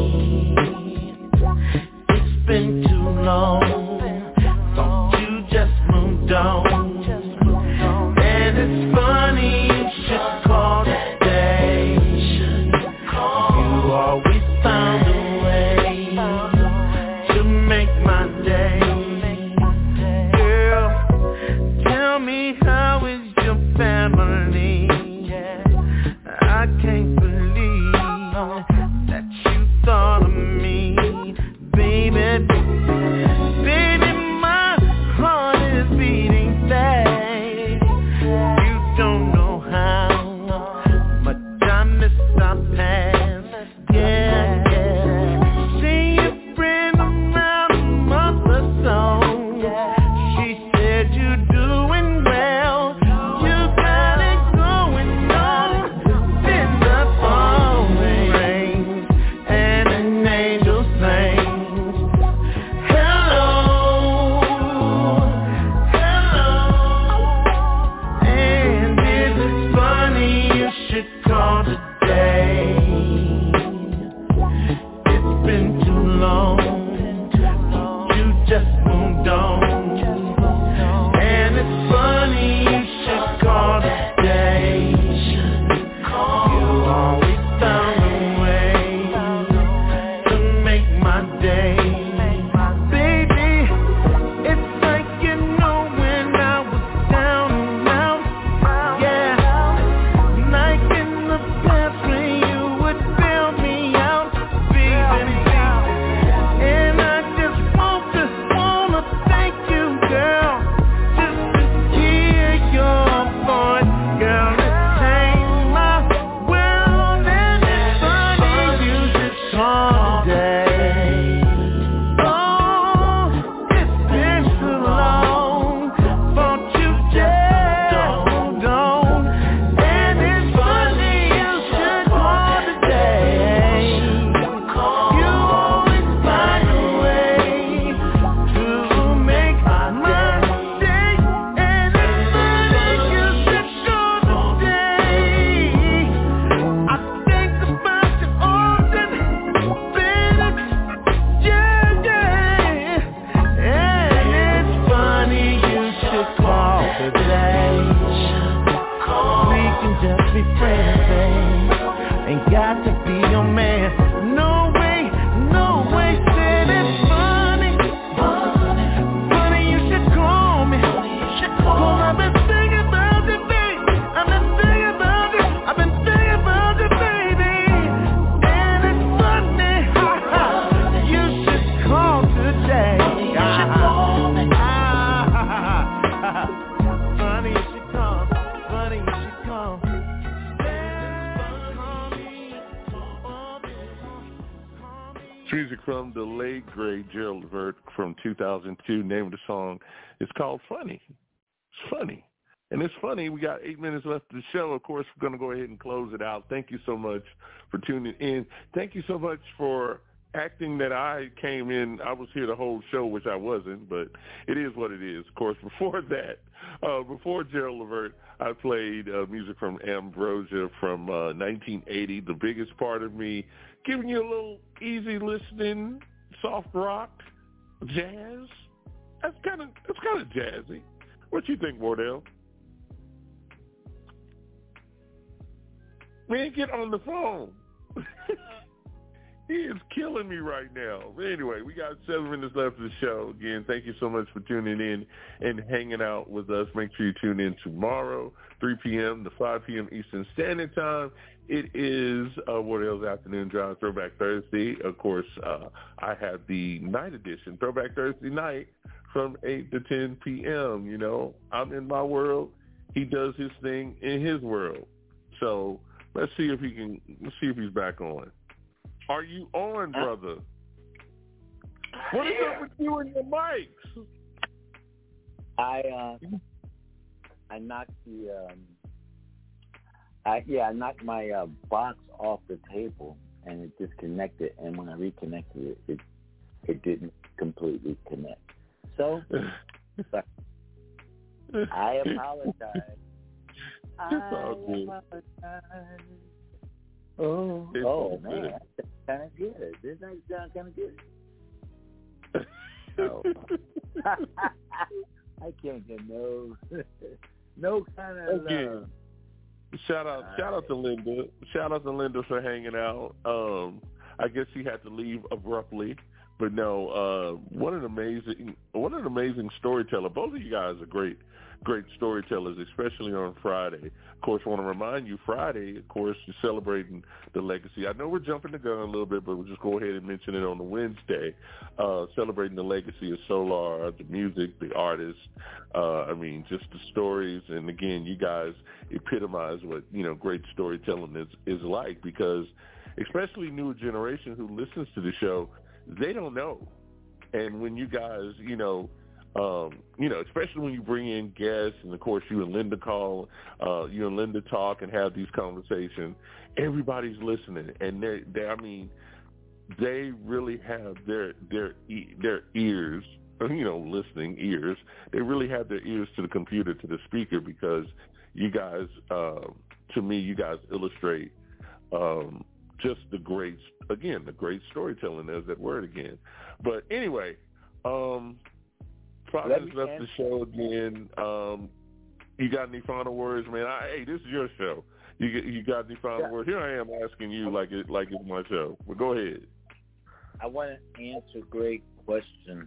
F: It's been too long, thought you just moved on. And it's funny you should call today. You always found a way to make my day. Girl, tell me, how is your family? I can't believe that you thought of me, baby. Baby, my heart is beating fast. You don't know how much I miss our past. Yeah, yeah. See your friend around a month or so. She said you're doing well. You got it going on. Then the phone rings and an angel sings, hello, hello. And it's funny you should call today. It's been too long, you just moved on. And it's funny you should call today. You always found a way to make my day. Baby, it's like you know when I was down and out. Yeah, like in the past when you would bail me out, baby. And I just want to, wanna thank you, girl, just to hear your voice, girl. It changed my world, and it's funny you should call today. Oh, it's been too long, thought you just moved on. And it's funny you should call today. You always find a way to make my day. And it's funny you should call today. I think about you often, baby. Yeah, yeah. And it's funny you should call today. We can just be friends, babe. Ain't got to be your man. No way, no way. Said it's funny, funny you should call me. Cause I've been thinking about it, babe. I've been thinking about it. I've been thinking about it, baby. And it's funny, ha ha. You should call today. Ah,
G: from the late, great Gerald Levert from two thousand two. Name of the song is called Funny. It's funny. And it's funny, we got eight minutes left of the show. Of course, we're going to go ahead and close it out. Thank you so much for tuning in. Thank you so much for acting that I came in. I was here the whole show, which I wasn't, but it is what it is. Of course, before that, uh, before Gerald Levert, I played uh, music from Ambrosia from uh, nineteen eighty, The Biggest Part of Me, giving you a little easy listening, soft rock, jazz. That's kind of that's kind of jazzy. What you think, Wardell? Man, get on the phone. He is killing me right now. But anyway, we got seven minutes left of the show. Again, thank you so much for tuning in and hanging out with us. Make sure you tune in tomorrow, three p.m. to five p.m. Eastern Standard Time. It is uh, Wardell's Afternoon Drive Throwback Thursday. Of course, uh, I have the night edition, Throwback Thursday night, from eight to ten p.m. You know, I'm in my world. He does his thing in his world. So let's see if he can. Let's see if he's back on. Are you on, brother? What is up with you and your mics?
C: I uh, I knocked the um, I yeah I knocked my uh, box off the table and it disconnected. And when I reconnected it, it it didn't completely connect. So I apologize. I apologize. Oh, it's oh man, that's kind of good. This night sound kind of good. Oh. I can't get no, no kind of love.
G: Shout out,
C: All
G: shout
C: right.
G: out to Linda. Shout out to Linda for hanging out. Um, I guess she had to leave abruptly, but no, uh, what an amazing, what an amazing storyteller. Both of you guys are great. Great storytellers, especially on Friday. Of course, I want to remind you, Friday, of course, you're celebrating the legacy. I know we're jumping the gun a little bit, but we'll just go ahead and mention it on the Wednesday, uh, celebrating the legacy of Solar, the music, the artists, uh, I mean, just the stories. And, again, you guys epitomize what, you know, great storytelling is, is like because especially newer generation who listens to the show, they don't know. And when you guys, you know, Um, you know, especially when you bring in guests, and of course you and Linda call, uh, you and Linda talk and have these conversations. Everybody's listening, and they, they, I mean, they really have their their their ears, you know, listening ears. They really have their ears to the computer, to the speaker, because you guys, uh, to me, you guys illustrate um, just the great, again, the great storytelling. There's that word again. But anyway. Um, Five minutes left the show again. Um, you got any final words, man? I, hey, this is your show. You you got any final yeah. words? Here I am asking you like it like it's my show. But go ahead.
C: I want to answer a great question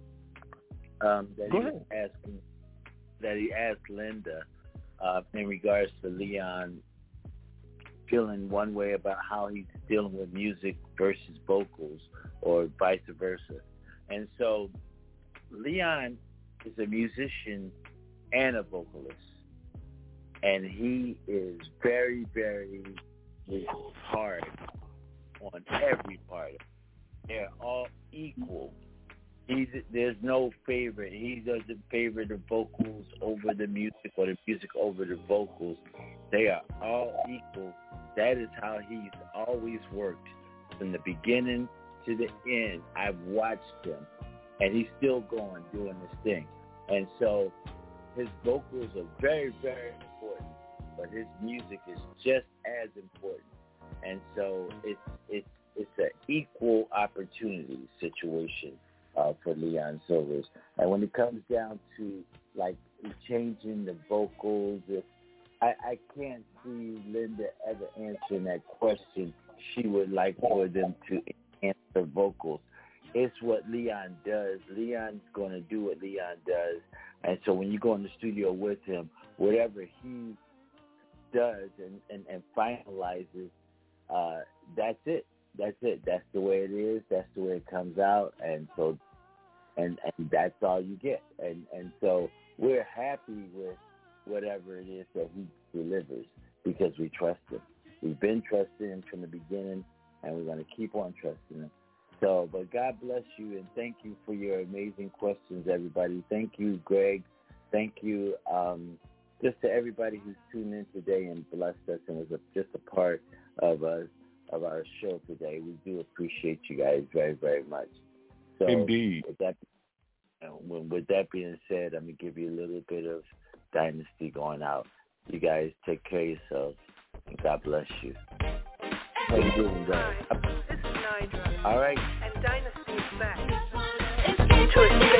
C: um, that
G: go
C: he
G: ahead.
C: was asking, that he asked Linda uh, in regards to Leon feeling one way about how he's dealing with music versus vocals, or vice versa, and so. Leon is a musician and a vocalist, and he is very, very hard on every part. They're all equal. He's, there's no favorite. He doesn't favor the vocals over the music or the music over the vocals. They are all equal. That is how he's always worked from the beginning to the end. I've watched him. And he's still going, doing this thing. And so his vocals are very, very important, but his music is just as important. And so it's it's it's an equal opportunity situation uh, for Leon Silvers. And when it comes down to like changing the vocals, if I, I can't see Linda ever answering that question. She would like for them to enhance their vocals. It's what Leon does. Leon's going to do what Leon does. And so when you go in the studio with him, whatever he does and, and, and finalizes, uh, that's it. That's it. That's the way it is. That's the way it comes out. And so, and, and that's all you get. And, and so we're happy with whatever it is that he delivers because we trust him. We've been trusting him from the beginning, and we're going to keep on trusting him. So, but God bless you, and thank you for your amazing questions, everybody. Thank you, Greg. Thank you um, just to everybody who's tuned in today and blessed us and was a, just a part of us of our show today. We do appreciate you guys very, very much. So,
G: Indeed.
C: With that, with that being said, I'm going to give you a little bit of Dynasty going out. You guys take care of yourselves, and God bless you. How you doing, guys?
J: Hi, this is Nidra.
C: All right.
J: And Dynasty is back. To